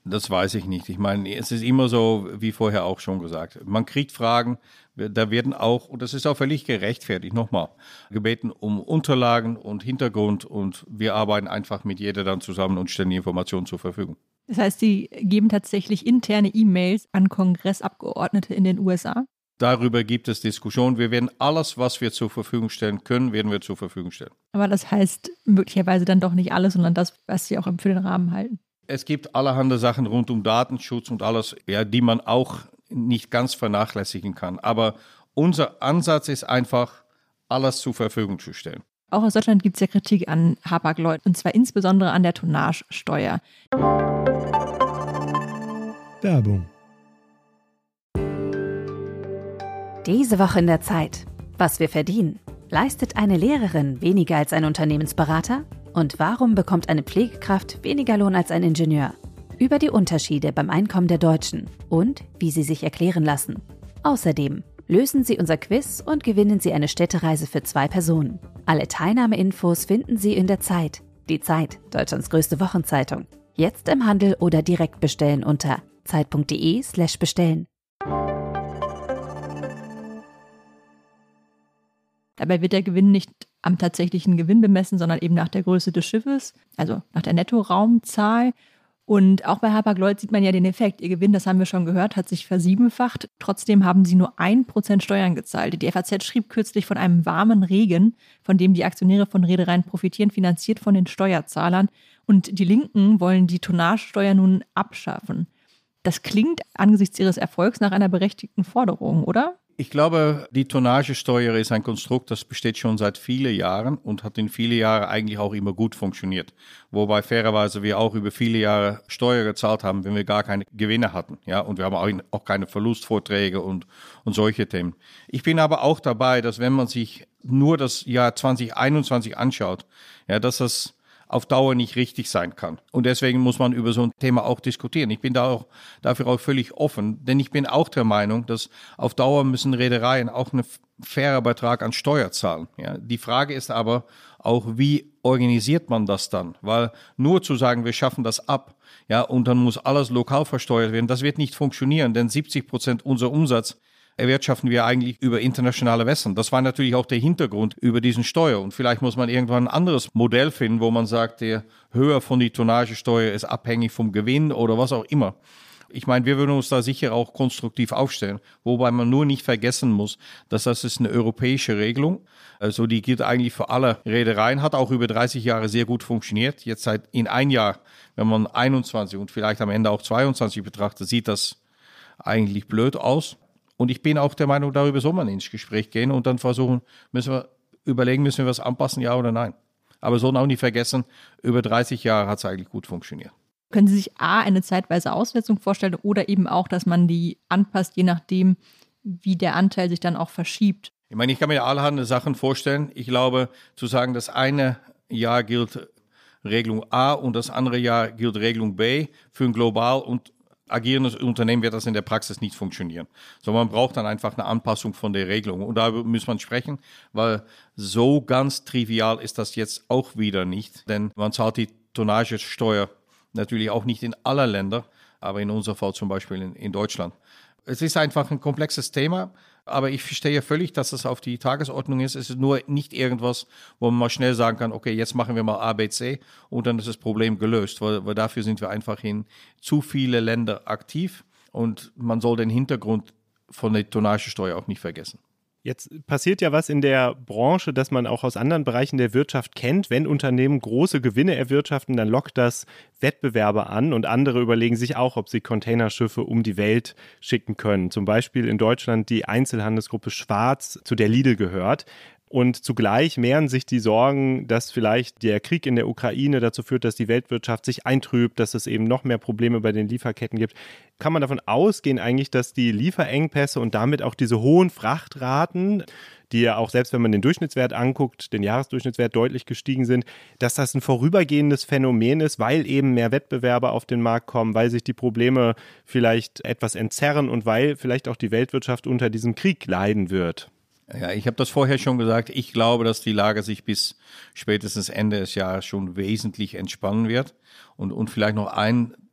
Das weiß ich nicht. Ich meine, es ist immer so, wie vorher auch schon gesagt. Man kriegt Fragen, da werden auch, und das ist auch völlig gerechtfertigt, nochmal, gebeten um Unterlagen und Hintergrund und wir arbeiten einfach mit jeder dann zusammen und stellen die Informationen zur Verfügung. Das heißt, Sie geben tatsächlich interne E-Mails an Kongressabgeordnete in den U S A? Darüber gibt es Diskussionen. Wir werden alles, was wir zur Verfügung stellen können, werden wir zur Verfügung stellen. Aber das heißt möglicherweise dann doch nicht alles, sondern das, was Sie auch für den Rahmen halten. Es gibt allerhand Sachen rund um Datenschutz und alles, ja, die man auch nicht ganz vernachlässigen kann. Aber unser Ansatz ist einfach, alles zur Verfügung zu stellen. Auch aus Deutschland gibt es ja Kritik an Hapag-Lloyd, und zwar insbesondere an der Tonnagesteuer. Werbung. Diese Woche in der Zeit. Was wir verdienen. Leistet eine Lehrerin weniger als ein Unternehmensberater? Und warum bekommt eine Pflegekraft weniger Lohn als ein Ingenieur? Über die Unterschiede beim Einkommen der Deutschen und wie sie sich erklären lassen. Außerdem lösen Sie unser Quiz und gewinnen Sie eine Städtereise für zwei Personen. Alle Teilnahmeinfos finden Sie in der Zeit. Die Zeit, Deutschlands größte Wochenzeitung. Jetzt im Handel oder direkt bestellen unter zeit.de slash bestellen. Dabei wird der Gewinn nicht am tatsächlichen Gewinn bemessen, sondern eben nach der Größe des Schiffes, also nach der Nettoraumzahl. Und auch bei Hapag-Lloyd sieht man ja den Effekt. Ihr Gewinn, das haben wir schon gehört, hat sich versiebenfacht. Trotzdem haben sie nur ein Prozent Steuern gezahlt. Die F A Z schrieb kürzlich von einem warmen Regen, von dem die Aktionäre von Reedereien profitieren, finanziert von den Steuerzahlern. Und die Linken wollen die Tonnagesteuer nun abschaffen. Das klingt angesichts ihres Erfolgs nach einer berechtigten Forderung, oder? Ich glaube, die Tonnagesteuer ist ein Konstrukt, das besteht schon seit vielen Jahren und hat in vielen Jahren eigentlich auch immer gut funktioniert. Wobei fairerweise wir auch über viele Jahre Steuer gezahlt haben, wenn wir gar keine Gewinne hatten. Ja, und wir haben auch keine Verlustvorträge und, und solche Themen. Ich bin aber auch dabei, dass wenn man sich nur das Jahr zwanzig einundzwanzig anschaut, ja, dass das auf Dauer nicht richtig sein kann. Und deswegen muss man über so ein Thema auch diskutieren. Ich bin da auch dafür auch völlig offen, denn ich bin auch der Meinung, dass auf Dauer müssen Reedereien auch einen fairen Betrag an Steuer zahlen. Ja, die Frage ist aber auch, wie organisiert man das dann? Weil nur zu sagen, wir schaffen das ab, ja, und dann muss alles lokal versteuert werden, das wird nicht funktionieren, denn siebzig Prozent unser Umsatz erwirtschaften wir eigentlich über internationale Wässern. Das war natürlich auch der Hintergrund über diesen Steuer. Und vielleicht muss man irgendwann ein anderes Modell finden, wo man sagt, der Höhe von die Tonnagesteuer ist abhängig vom Gewinn oder was auch immer. Ich meine, wir würden uns da sicher auch konstruktiv aufstellen, wobei man nur nicht vergessen muss, dass das ist eine europäische Regelung. Also die gilt eigentlich für alle Reedereien, hat auch über dreißig Jahre sehr gut funktioniert. Jetzt seit in ein Jahr, wenn man einundzwanzig und vielleicht am Ende auch zweiundzwanzig betrachtet, sieht das eigentlich blöd aus. Und ich bin auch der Meinung, darüber soll man ins Gespräch gehen und dann versuchen, müssen wir überlegen, müssen wir was anpassen, ja oder nein. Aber sollen auch nicht vergessen, über dreißig Jahre hat es eigentlich gut funktioniert. Können Sie sich A, eine zeitweise Aussetzung vorstellen oder eben auch, dass man die anpasst, je nachdem, wie der Anteil sich dann auch verschiebt? Ich meine, ich kann mir allerhand Sachen vorstellen. Ich glaube, zu sagen, das eine Jahr gilt Regelung A und das andere Jahr gilt Regelung B für ein global und agierendes Unternehmen wird das in der Praxis nicht funktionieren. So, man braucht dann einfach eine Anpassung von der Regelung. Und darüber muss man sprechen, weil so ganz trivial ist das jetzt auch wieder nicht. Denn man zahlt die Tonnagesteuer natürlich auch nicht in aller Länder, aber in unserem Fall zum Beispiel in, in Deutschland. Es ist einfach ein komplexes Thema, aber ich verstehe völlig, dass es auf die Tagesordnung ist. Es ist nur nicht irgendwas, wo man mal schnell sagen kann, okay, jetzt machen wir mal A, B, C und dann ist das Problem gelöst, weil, weil dafür sind wir einfach in zu viele Länder aktiv und man soll den Hintergrund von der Tonnagesteuer auch nicht vergessen. Jetzt passiert ja was in der Branche, das man auch aus anderen Bereichen der Wirtschaft kennt. Wenn Unternehmen große Gewinne erwirtschaften, dann lockt das Wettbewerber an und andere überlegen sich auch, ob sie Containerschiffe um die Welt schicken können. Zum Beispiel in Deutschland die Einzelhandelsgruppe Schwarz, zu der Lidl gehört. Und zugleich mehren sich die Sorgen, dass vielleicht der Krieg in der Ukraine dazu führt, dass die Weltwirtschaft sich eintrübt, dass es eben noch mehr Probleme bei den Lieferketten gibt. Kann man davon ausgehen eigentlich, dass die Lieferengpässe und damit auch diese hohen Frachtraten, die ja auch selbst wenn man den Durchschnittswert anguckt, den Jahresdurchschnittswert deutlich gestiegen sind, dass das ein vorübergehendes Phänomen ist, weil eben mehr Wettbewerber auf den Markt kommen, weil sich die Probleme vielleicht etwas entzerren und weil vielleicht auch die Weltwirtschaft unter diesem Krieg leiden wird? Ja, ich habe das vorher schon gesagt. Ich glaube, dass die Lage sich bis spätestens Ende des Jahres schon wesentlich entspannen wird. Und, und vielleicht noch ein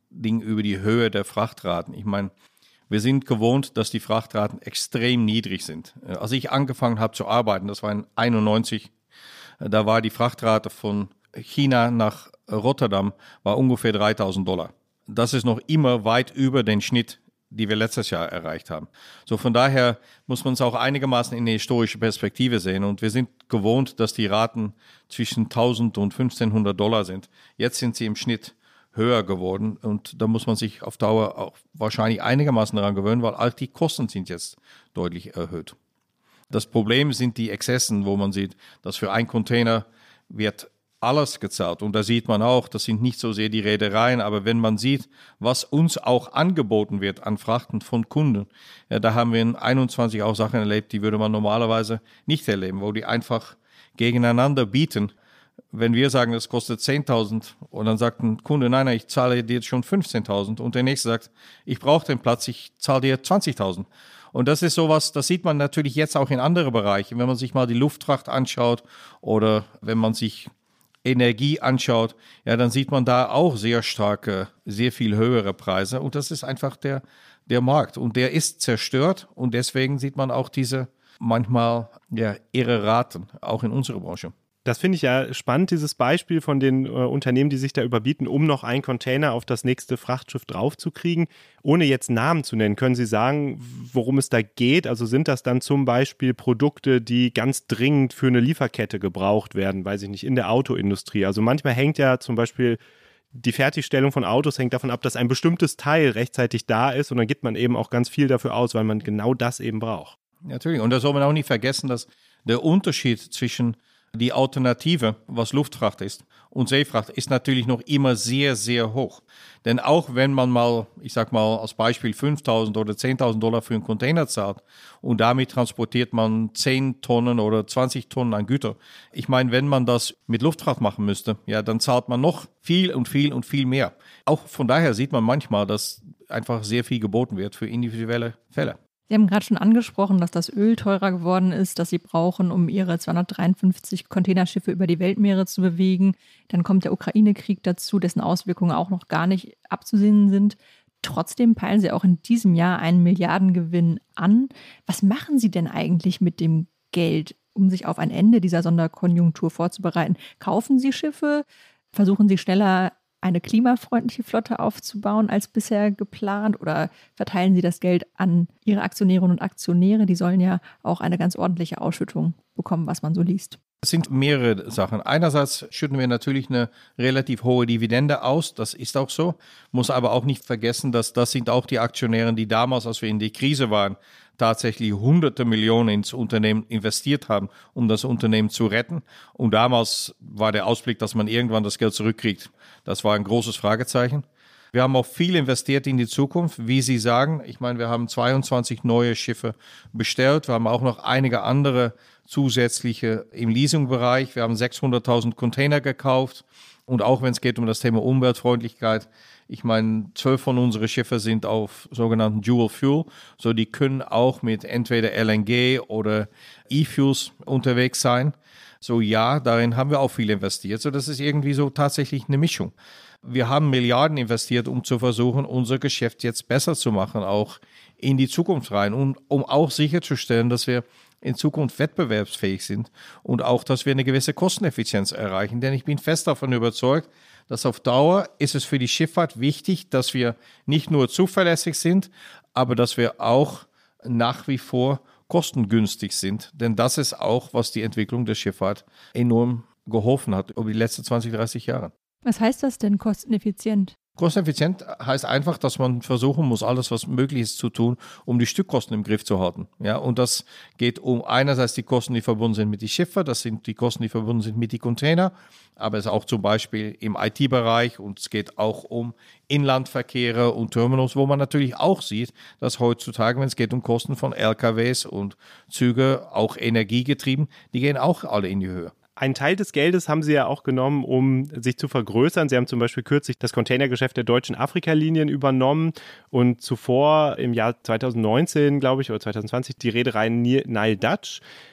Ding über die Höhe der Frachtraten. Ich meine, wir sind gewohnt, dass die Frachtraten extrem niedrig sind. Als ich angefangen habe zu arbeiten, das war in einundneunzig, da war die Frachtrate von China nach Rotterdam war ungefähr dreitausend Dollar. Das ist noch immer weit über den Schnitt, die wir letztes Jahr erreicht haben. So von daher muss man es auch einigermaßen in eine historische Perspektive sehen. Und wir sind gewohnt, dass die Raten zwischen tausend und fünfzehnhundert Dollar sind. Jetzt sind sie im Schnitt höher geworden und da muss man sich auf Dauer auch wahrscheinlich einigermaßen daran gewöhnen, weil auch die Kosten sind jetzt deutlich erhöht. Das Problem sind die Exzessen, wo man sieht, dass für ein Container wird alles gezahlt. Und da sieht man auch, das sind nicht so sehr die Reedereien, aber wenn man sieht, was uns auch angeboten wird an Frachten von Kunden, ja, da haben wir in einundzwanzig auch Sachen erlebt, die würde man normalerweise nicht erleben, wo die einfach gegeneinander bieten. Wenn wir sagen, das kostet zehntausend und dann sagt ein Kunde, nein, nein, ich zahle dir jetzt schon fünfzehntausend und der nächste sagt, ich brauche den Platz, ich zahle dir zwanzigtausend. Und das ist sowas, das sieht man natürlich jetzt auch in anderen Bereichen. Wenn man sich mal die Luftfracht anschaut oder wenn man sich Energie anschaut, ja, dann sieht man da auch sehr starke, sehr viel höhere Preise. Und das ist einfach der, der Markt. Und der ist zerstört. Und deswegen sieht man auch diese manchmal ja, irre Raten, auch in unserer Branche. Das finde ich ja spannend, dieses Beispiel von den äh, Unternehmen, die sich da überbieten, um noch einen Container auf das nächste Frachtschiff draufzukriegen. Ohne jetzt Namen zu nennen, können Sie sagen, worum es da geht? Also sind das dann zum Beispiel Produkte, die ganz dringend für eine Lieferkette gebraucht werden, weiß ich nicht, in der Autoindustrie? Also manchmal hängt ja zum Beispiel die Fertigstellung von Autos hängt davon ab, dass ein bestimmtes Teil rechtzeitig da ist und dann gibt man eben auch ganz viel dafür aus, weil man genau das eben braucht. Natürlich, und da soll man auch nicht vergessen, dass der Unterschied zwischen die Alternative, was Luftfracht ist und Seefracht, ist natürlich noch immer sehr, sehr hoch. Denn auch wenn man mal, ich sag mal als Beispiel fünftausend oder zehntausend Dollar für einen Container zahlt und damit transportiert man zehn Tonnen oder zwanzig Tonnen an Güter. Ich meine, wenn man das mit Luftfracht machen müsste, ja, dann zahlt man noch viel und viel und viel mehr. Auch von daher sieht man manchmal, dass einfach sehr viel geboten wird für individuelle Fälle. Sie haben gerade schon angesprochen, dass das Öl teurer geworden ist, das Sie brauchen, um Ihre zweihundertdreiundfünfzig Containerschiffe über die Weltmeere zu bewegen. Dann kommt der Ukraine-Krieg dazu, dessen Auswirkungen auch noch gar nicht abzusehen sind. Trotzdem peilen Sie auch in diesem Jahr einen Milliardengewinn an. Was machen Sie denn eigentlich mit dem Geld, um sich auf ein Ende dieser Sonderkonjunktur vorzubereiten? Kaufen Sie Schiffe? Versuchen Sie schneller eine klimafreundliche Flotte aufzubauen als bisher geplant oder verteilen Sie das Geld an Ihre Aktionärinnen und Aktionäre? Die sollen ja auch eine ganz ordentliche Ausschüttung bekommen, was man so liest. Es sind mehrere Sachen. Einerseits schütten wir natürlich eine relativ hohe Dividende aus, das ist auch so. Muss aber auch nicht vergessen, dass das sind auch die Aktionäre, die damals, als wir in die Krise waren, tatsächlich hunderte Millionen ins Unternehmen investiert haben, um das Unternehmen zu retten. Und damals war der Ausblick, dass man irgendwann das Geld zurückkriegt. Das war ein großes Fragezeichen. Wir haben auch viel investiert in die Zukunft, wie Sie sagen. Ich meine, wir haben zweiundzwanzig neue Schiffe bestellt. Wir haben auch noch einige andere zusätzliche im Leasingbereich. Wir haben sechshunderttausend Container gekauft. Und auch wenn es geht um das Thema Umweltfreundlichkeit, ich meine, zwölf von unseren Schiffen sind auf sogenannten Dual Fuel. So, die können auch mit entweder L N G oder E-Fuels unterwegs sein. So, ja, darin haben wir auch viel investiert. So, das ist irgendwie so tatsächlich eine Mischung. Wir haben Milliarden investiert, um zu versuchen, unser Geschäft jetzt besser zu machen, auch in die Zukunft rein. Und um auch sicherzustellen, dass wir in Zukunft wettbewerbsfähig sind und auch, dass wir eine gewisse Kosteneffizienz erreichen. Denn ich bin fest davon überzeugt, dass auf Dauer ist es für die Schifffahrt wichtig, dass wir nicht nur zuverlässig sind, aber dass wir auch nach wie vor kostengünstig sind. Denn das ist auch, was die Entwicklung der Schifffahrt enorm geholfen hat über die letzten zwanzig, dreißig Jahre. Was heißt das denn, kosteneffizient? Kosteneffizient heißt einfach, dass man versuchen muss, alles, was möglich ist, zu tun, um die Stückkosten im Griff zu halten. Ja, und das geht um einerseits die Kosten, die verbunden sind mit den Schiffen, das sind die Kosten, die verbunden sind mit den Containern, aber es ist auch zum Beispiel im I T-Bereich und es geht auch um Inlandverkehre und Terminals, wo man natürlich auch sieht, dass heutzutage, wenn es geht um Kosten von L K Ws und Züge, auch energiegetrieben, die gehen auch alle in die Höhe. Einen Teil des Geldes haben Sie ja auch genommen, um sich zu vergrößern. Sie haben zum Beispiel kürzlich das Containergeschäft der Deutschen Afrika-Linien übernommen und zuvor im Jahr zweitausendneunzehn, glaube ich, oder zweitausendzwanzig die Reederei Nile Dutch.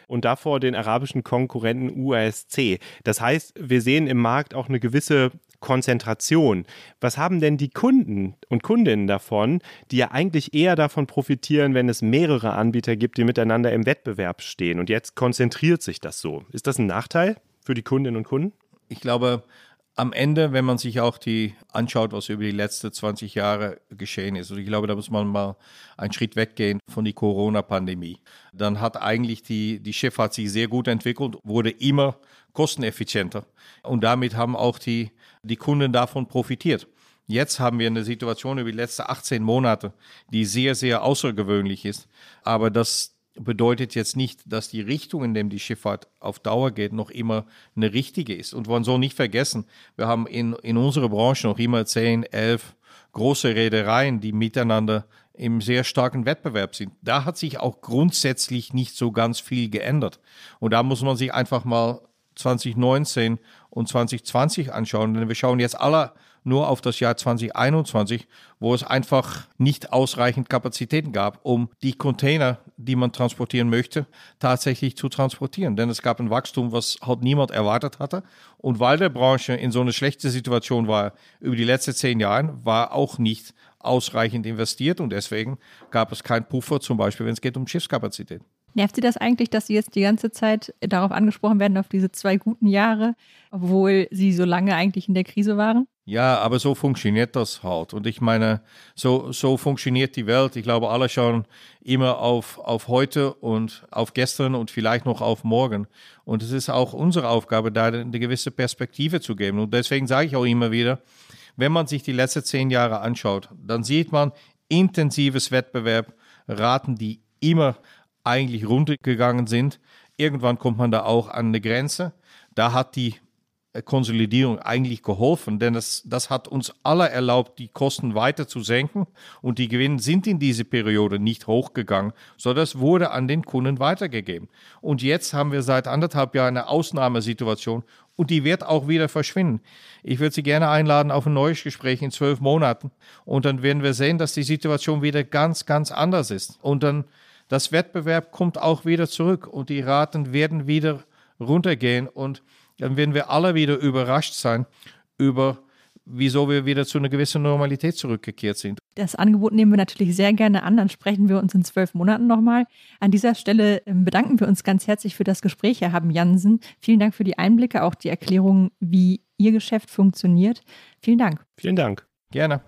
und davor den arabischen Konkurrenten U A S C. Das heißt, wir sehen im Markt auch eine gewisse Konzentration. Was haben denn die Kunden und Kundinnen davon, die ja eigentlich eher davon profitieren, wenn es mehrere Anbieter gibt, die miteinander im Wettbewerb stehen? Und jetzt konzentriert sich das so. Ist das ein Nachteil für die Kundinnen und Kunden? Ich glaube, am Ende, wenn man sich auch die anschaut, was über die letzten zwanzig Jahre geschehen ist, also ich glaube, da muss man mal einen Schritt weggehen von der Corona-Pandemie. Dann hat eigentlich die, die Schifffahrt sich sehr gut entwickelt, wurde immer kosteneffizienter. Und damit haben auch die, die Kunden davon profitiert. Jetzt haben wir eine Situation über die letzten achtzehn Monate, die sehr, sehr außergewöhnlich ist. Aber das bedeutet jetzt nicht, dass die Richtung, in der die Schifffahrt auf Dauer geht, noch immer eine richtige ist. Und man soll nicht vergessen, wir haben in, in unserer Branche noch immer zehn, elf große Reedereien, die miteinander im sehr starken Wettbewerb sind. Da hat sich auch grundsätzlich nicht so ganz viel geändert. Und da muss man sich einfach mal zwanzig neunzehn und zwanzig zwanzig anschauen, denn wir schauen jetzt alle nur auf das Jahr zwanzig einundzwanzig, wo es einfach nicht ausreichend Kapazitäten gab, um die Container, die man transportieren möchte, tatsächlich zu transportieren. Denn es gab ein Wachstum, was halt niemand erwartet hatte. Und weil der Branche in so eine schlechte Situation war, über die letzten zehn Jahre, war auch nicht ausreichend investiert und deswegen gab es keinen Puffer, zum Beispiel, wenn es geht um Schiffskapazität. Nervt Sie das eigentlich, dass Sie jetzt die ganze Zeit darauf angesprochen werden, auf diese zwei guten Jahre, obwohl Sie so lange eigentlich in der Krise waren? Ja, aber so funktioniert das halt. Und ich meine, so, so funktioniert die Welt. Ich glaube, alle schauen immer auf, auf heute und auf gestern und vielleicht noch auf morgen. Und es ist auch unsere Aufgabe, da eine gewisse Perspektive zu geben. Und deswegen sage ich auch immer wieder, wenn man sich die letzten zehn Jahre anschaut, dann sieht man intensives Wettbewerb, Raten, die immer eigentlich runtergegangen sind. Irgendwann kommt man da auch an eine Grenze. Da hat die Konsolidierung eigentlich geholfen, denn das, das hat uns alle erlaubt, die Kosten weiter zu senken und die Gewinne sind in diese Periode nicht hochgegangen, sondern es wurde an den Kunden weitergegeben. Und jetzt haben wir seit anderthalb Jahren eine Ausnahmesituation und die wird auch wieder verschwinden. Ich würde Sie gerne einladen auf ein neues Gespräch in zwölf Monaten und dann werden wir sehen, dass die Situation wieder ganz, ganz anders ist. Und dann das Wettbewerb kommt auch wieder zurück und die Raten werden wieder runtergehen und dann werden wir alle wieder überrascht sein über, wieso wir wieder zu einer gewissen Normalität zurückgekehrt sind. Das Angebot nehmen wir natürlich sehr gerne an, dann sprechen wir uns in zwölf Monaten nochmal. An dieser Stelle bedanken wir uns ganz herzlich für das Gespräch, Herr Haben-Jansen. Vielen Dank für die Einblicke, auch die Erklärung, wie Ihr Geschäft funktioniert. Vielen Dank. Vielen Dank. Gerne.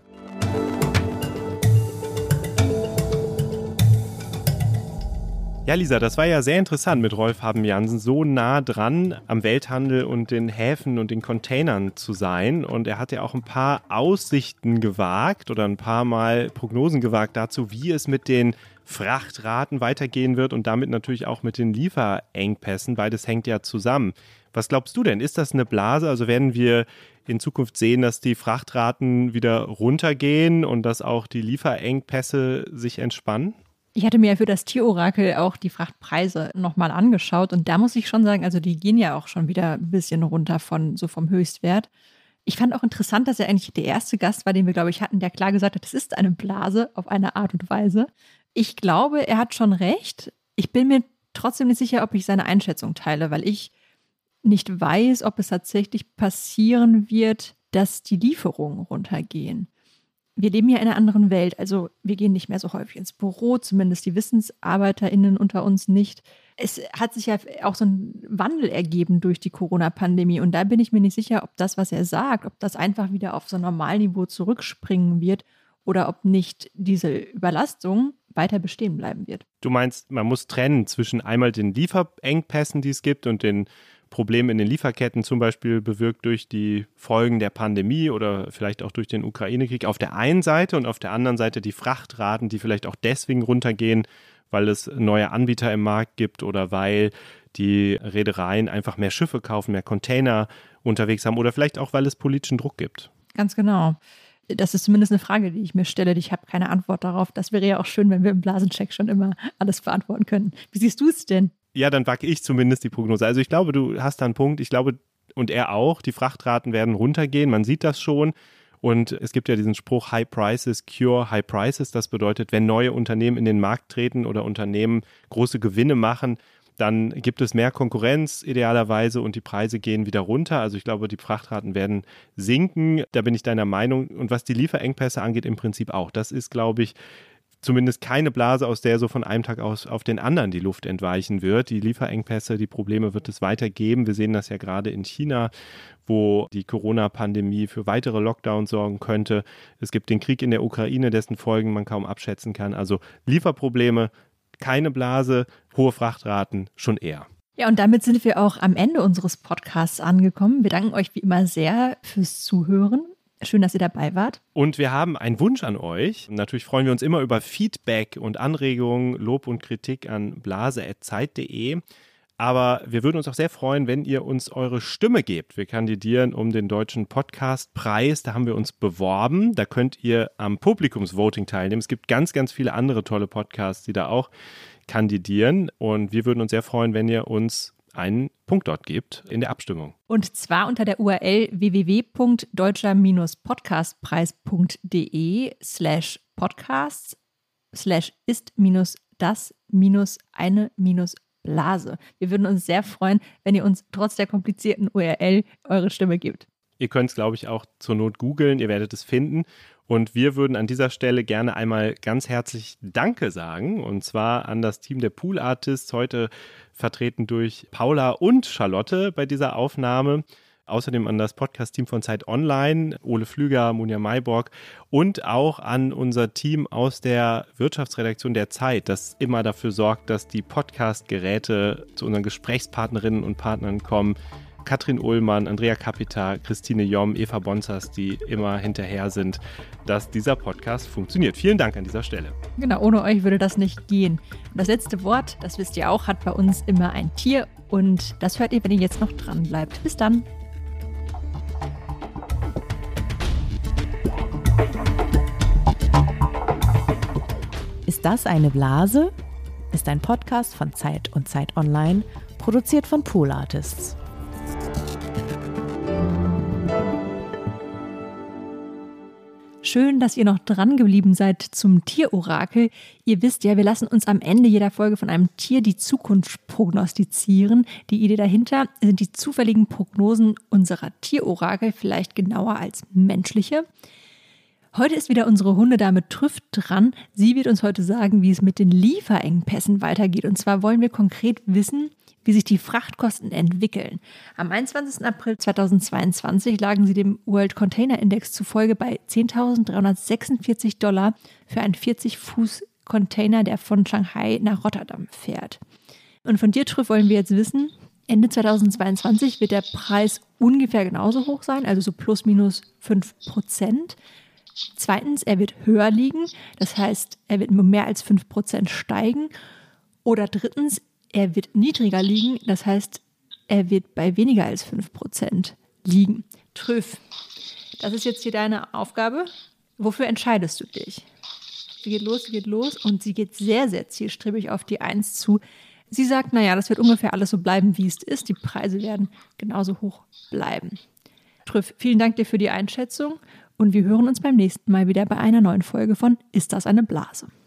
Ja, Lisa, das war ja sehr interessant mit Rolf Haben-Jansen, so nah dran am Welthandel und den Häfen und den Containern zu sein. Und er hat ja auch ein paar Aussichten gewagt oder ein paar Mal Prognosen gewagt dazu, wie es mit den Frachtraten weitergehen wird und damit natürlich auch mit den Lieferengpässen. Beides hängt ja zusammen. Was glaubst du denn? Ist das eine Blase? Also werden wir in Zukunft sehen, dass die Frachtraten wieder runtergehen und dass auch die Lieferengpässe sich entspannen? Ich hatte mir ja für das Tierorakel auch die Frachtpreise nochmal angeschaut und da muss ich schon sagen, also die gehen ja auch schon wieder ein bisschen runter von so vom Höchstwert. Ich fand auch interessant, dass er eigentlich der erste Gast war, den wir, glaube ich, hatten, der klar gesagt hat, das ist eine Blase auf eine Art und Weise. Ich glaube, er hat schon recht. Ich bin mir trotzdem nicht sicher, ob ich seine Einschätzung teile, weil ich nicht weiß, ob es tatsächlich passieren wird, dass die Lieferungen runtergehen. Wir leben ja in einer anderen Welt, also wir gehen nicht mehr so häufig ins Büro, zumindest die WissensarbeiterInnen unter uns nicht. Es hat sich ja auch so ein Wandel ergeben durch die Corona-Pandemie und da bin ich mir nicht sicher, ob das, was er sagt, ob das einfach wieder auf so ein Normalniveau zurückspringen wird oder ob nicht diese Überlastung weiter bestehen bleiben wird. Du meinst, man muss trennen zwischen einmal den Lieferengpässen, die es gibt und den Probleme in den Lieferketten, zum Beispiel bewirkt durch die Folgen der Pandemie oder vielleicht auch durch den Ukraine-Krieg auf der einen Seite und auf der anderen Seite die Frachtraten, die vielleicht auch deswegen runtergehen, weil es neue Anbieter im Markt gibt oder weil die Reedereien einfach mehr Schiffe kaufen, mehr Container unterwegs haben oder vielleicht auch, weil es politischen Druck gibt. Ganz genau. Das ist zumindest eine Frage, die ich mir stelle. Ich habe keine Antwort darauf. Das wäre ja auch schön, wenn wir im Blasencheck schon immer alles beantworten können. Wie siehst du es denn? Ja, dann wage ich zumindest die Prognose. Also ich glaube, du hast da einen Punkt. Ich glaube, und er auch, die Frachtraten werden runtergehen. Man sieht das schon. Und es gibt ja diesen Spruch, High Prices cure High Prices. Das bedeutet, wenn neue Unternehmen in den Markt treten oder Unternehmen große Gewinne machen, dann gibt es mehr Konkurrenz idealerweise und die Preise gehen wieder runter. Also ich glaube, die Frachtraten werden sinken. Da bin ich deiner Meinung. Und was die Lieferengpässe angeht, im Prinzip auch. Das ist, glaube ich, zumindest keine Blase, aus der so von einem Tag aus auf den anderen die Luft entweichen wird. Die Lieferengpässe, die Probleme wird es weiter geben. Wir sehen das ja gerade in China, wo die Corona-Pandemie für weitere Lockdowns sorgen könnte. Es gibt den Krieg in der Ukraine, dessen Folgen man kaum abschätzen kann. Also Lieferprobleme, keine Blase, hohe Frachtraten schon eher. Ja, und damit sind wir auch am Ende unseres Podcasts angekommen. Wir danken euch wie immer sehr fürs Zuhören. Schön, dass ihr dabei wart. Und wir haben einen Wunsch an euch. Natürlich freuen wir uns immer über Feedback und Anregungen, Lob und Kritik an blase at zeit punkt de. Aber wir würden uns auch sehr freuen, wenn ihr uns eure Stimme gebt. Wir kandidieren um den Deutschen Podcastpreis. Da haben wir uns beworben. Da könnt ihr am Publikumsvoting teilnehmen. Es gibt ganz, ganz viele andere tolle Podcasts, die da auch kandidieren. Und wir würden uns sehr freuen, wenn ihr uns einen Punkt dort gibt in der Abstimmung. Und zwar unter der U R L w w w punkt deutscher-podcastpreis.de slash podcasts slash ist minus das minus eine minus Blase. Wir würden uns sehr freuen, wenn ihr uns trotz der komplizierten U R L eure Stimme gebt. Ihr könnt es, glaube ich, auch zur Not googeln. Ihr werdet es finden. Und wir würden an dieser Stelle gerne einmal ganz herzlich Danke sagen. Und zwar an das Team der Pool Artists, heute vertreten durch Paula und Charlotte bei dieser Aufnahme. Außerdem an das Podcast-Team von Zeit Online, Ole Flüger, Monja Mayborg und auch an unser Team aus der Wirtschaftsredaktion der Zeit, das immer dafür sorgt, dass die Podcast-Geräte zu unseren Gesprächspartnerinnen und Partnern kommen. Katrin Ullmann, Andrea Capita, Christine Jomm, Eva Bonzas, die immer hinterher sind, dass dieser Podcast funktioniert. Vielen Dank an dieser Stelle. Genau, ohne euch würde das nicht gehen. Und das letzte Wort, das wisst ihr auch, hat bei uns immer ein Tier. Und das hört ihr, wenn ihr jetzt noch dran bleibt. Bis dann. Ist das eine Blase? Ist ein Podcast von Zeit und Zeit Online, produziert von Pool Artists. Schön, dass ihr noch dran geblieben seid zum Tierorakel. Ihr wisst ja, wir lassen uns am Ende jeder Folge von einem Tier die Zukunft prognostizieren. Die Idee dahinter sind die zufälligen Prognosen unserer Tierorakel, vielleicht genauer als menschliche. Heute ist wieder unsere Hundedame Trüff dran. Sie wird uns heute sagen, wie es mit den Lieferengpässen weitergeht. Und zwar wollen wir konkret wissen, wie sich die Frachtkosten entwickeln. Am einundzwanzigsten April zweitausendzweiundzwanzig lagen sie dem World Container Index zufolge bei zehntausenddreihundertsechsundvierzig Dollar für einen vierzig Fuß Container, der von Shanghai nach Rotterdam fährt. Und von dir, Trüff, wollen wir jetzt wissen, Ende zweitausendzweiundzwanzig wird der Preis ungefähr genauso hoch sein, also so plus minus fünf Prozent. Zweitens, er wird höher liegen, das heißt, er wird mehr als fünf Prozent steigen. Oder drittens, er wird niedriger liegen, das heißt, er wird bei weniger als fünf Prozent liegen. Trüff, das ist jetzt hier deine Aufgabe. Wofür entscheidest du dich? Sie geht los, sie geht los und sie geht sehr, sehr zielstrebig auf die eins zu. Sie sagt, naja, das wird ungefähr alles so bleiben, wie es ist. Die Preise werden genauso hoch bleiben. Trüff, vielen Dank dir für die Einschätzung und wir hören uns beim nächsten Mal wieder bei einer neuen Folge von Ist das eine Blase?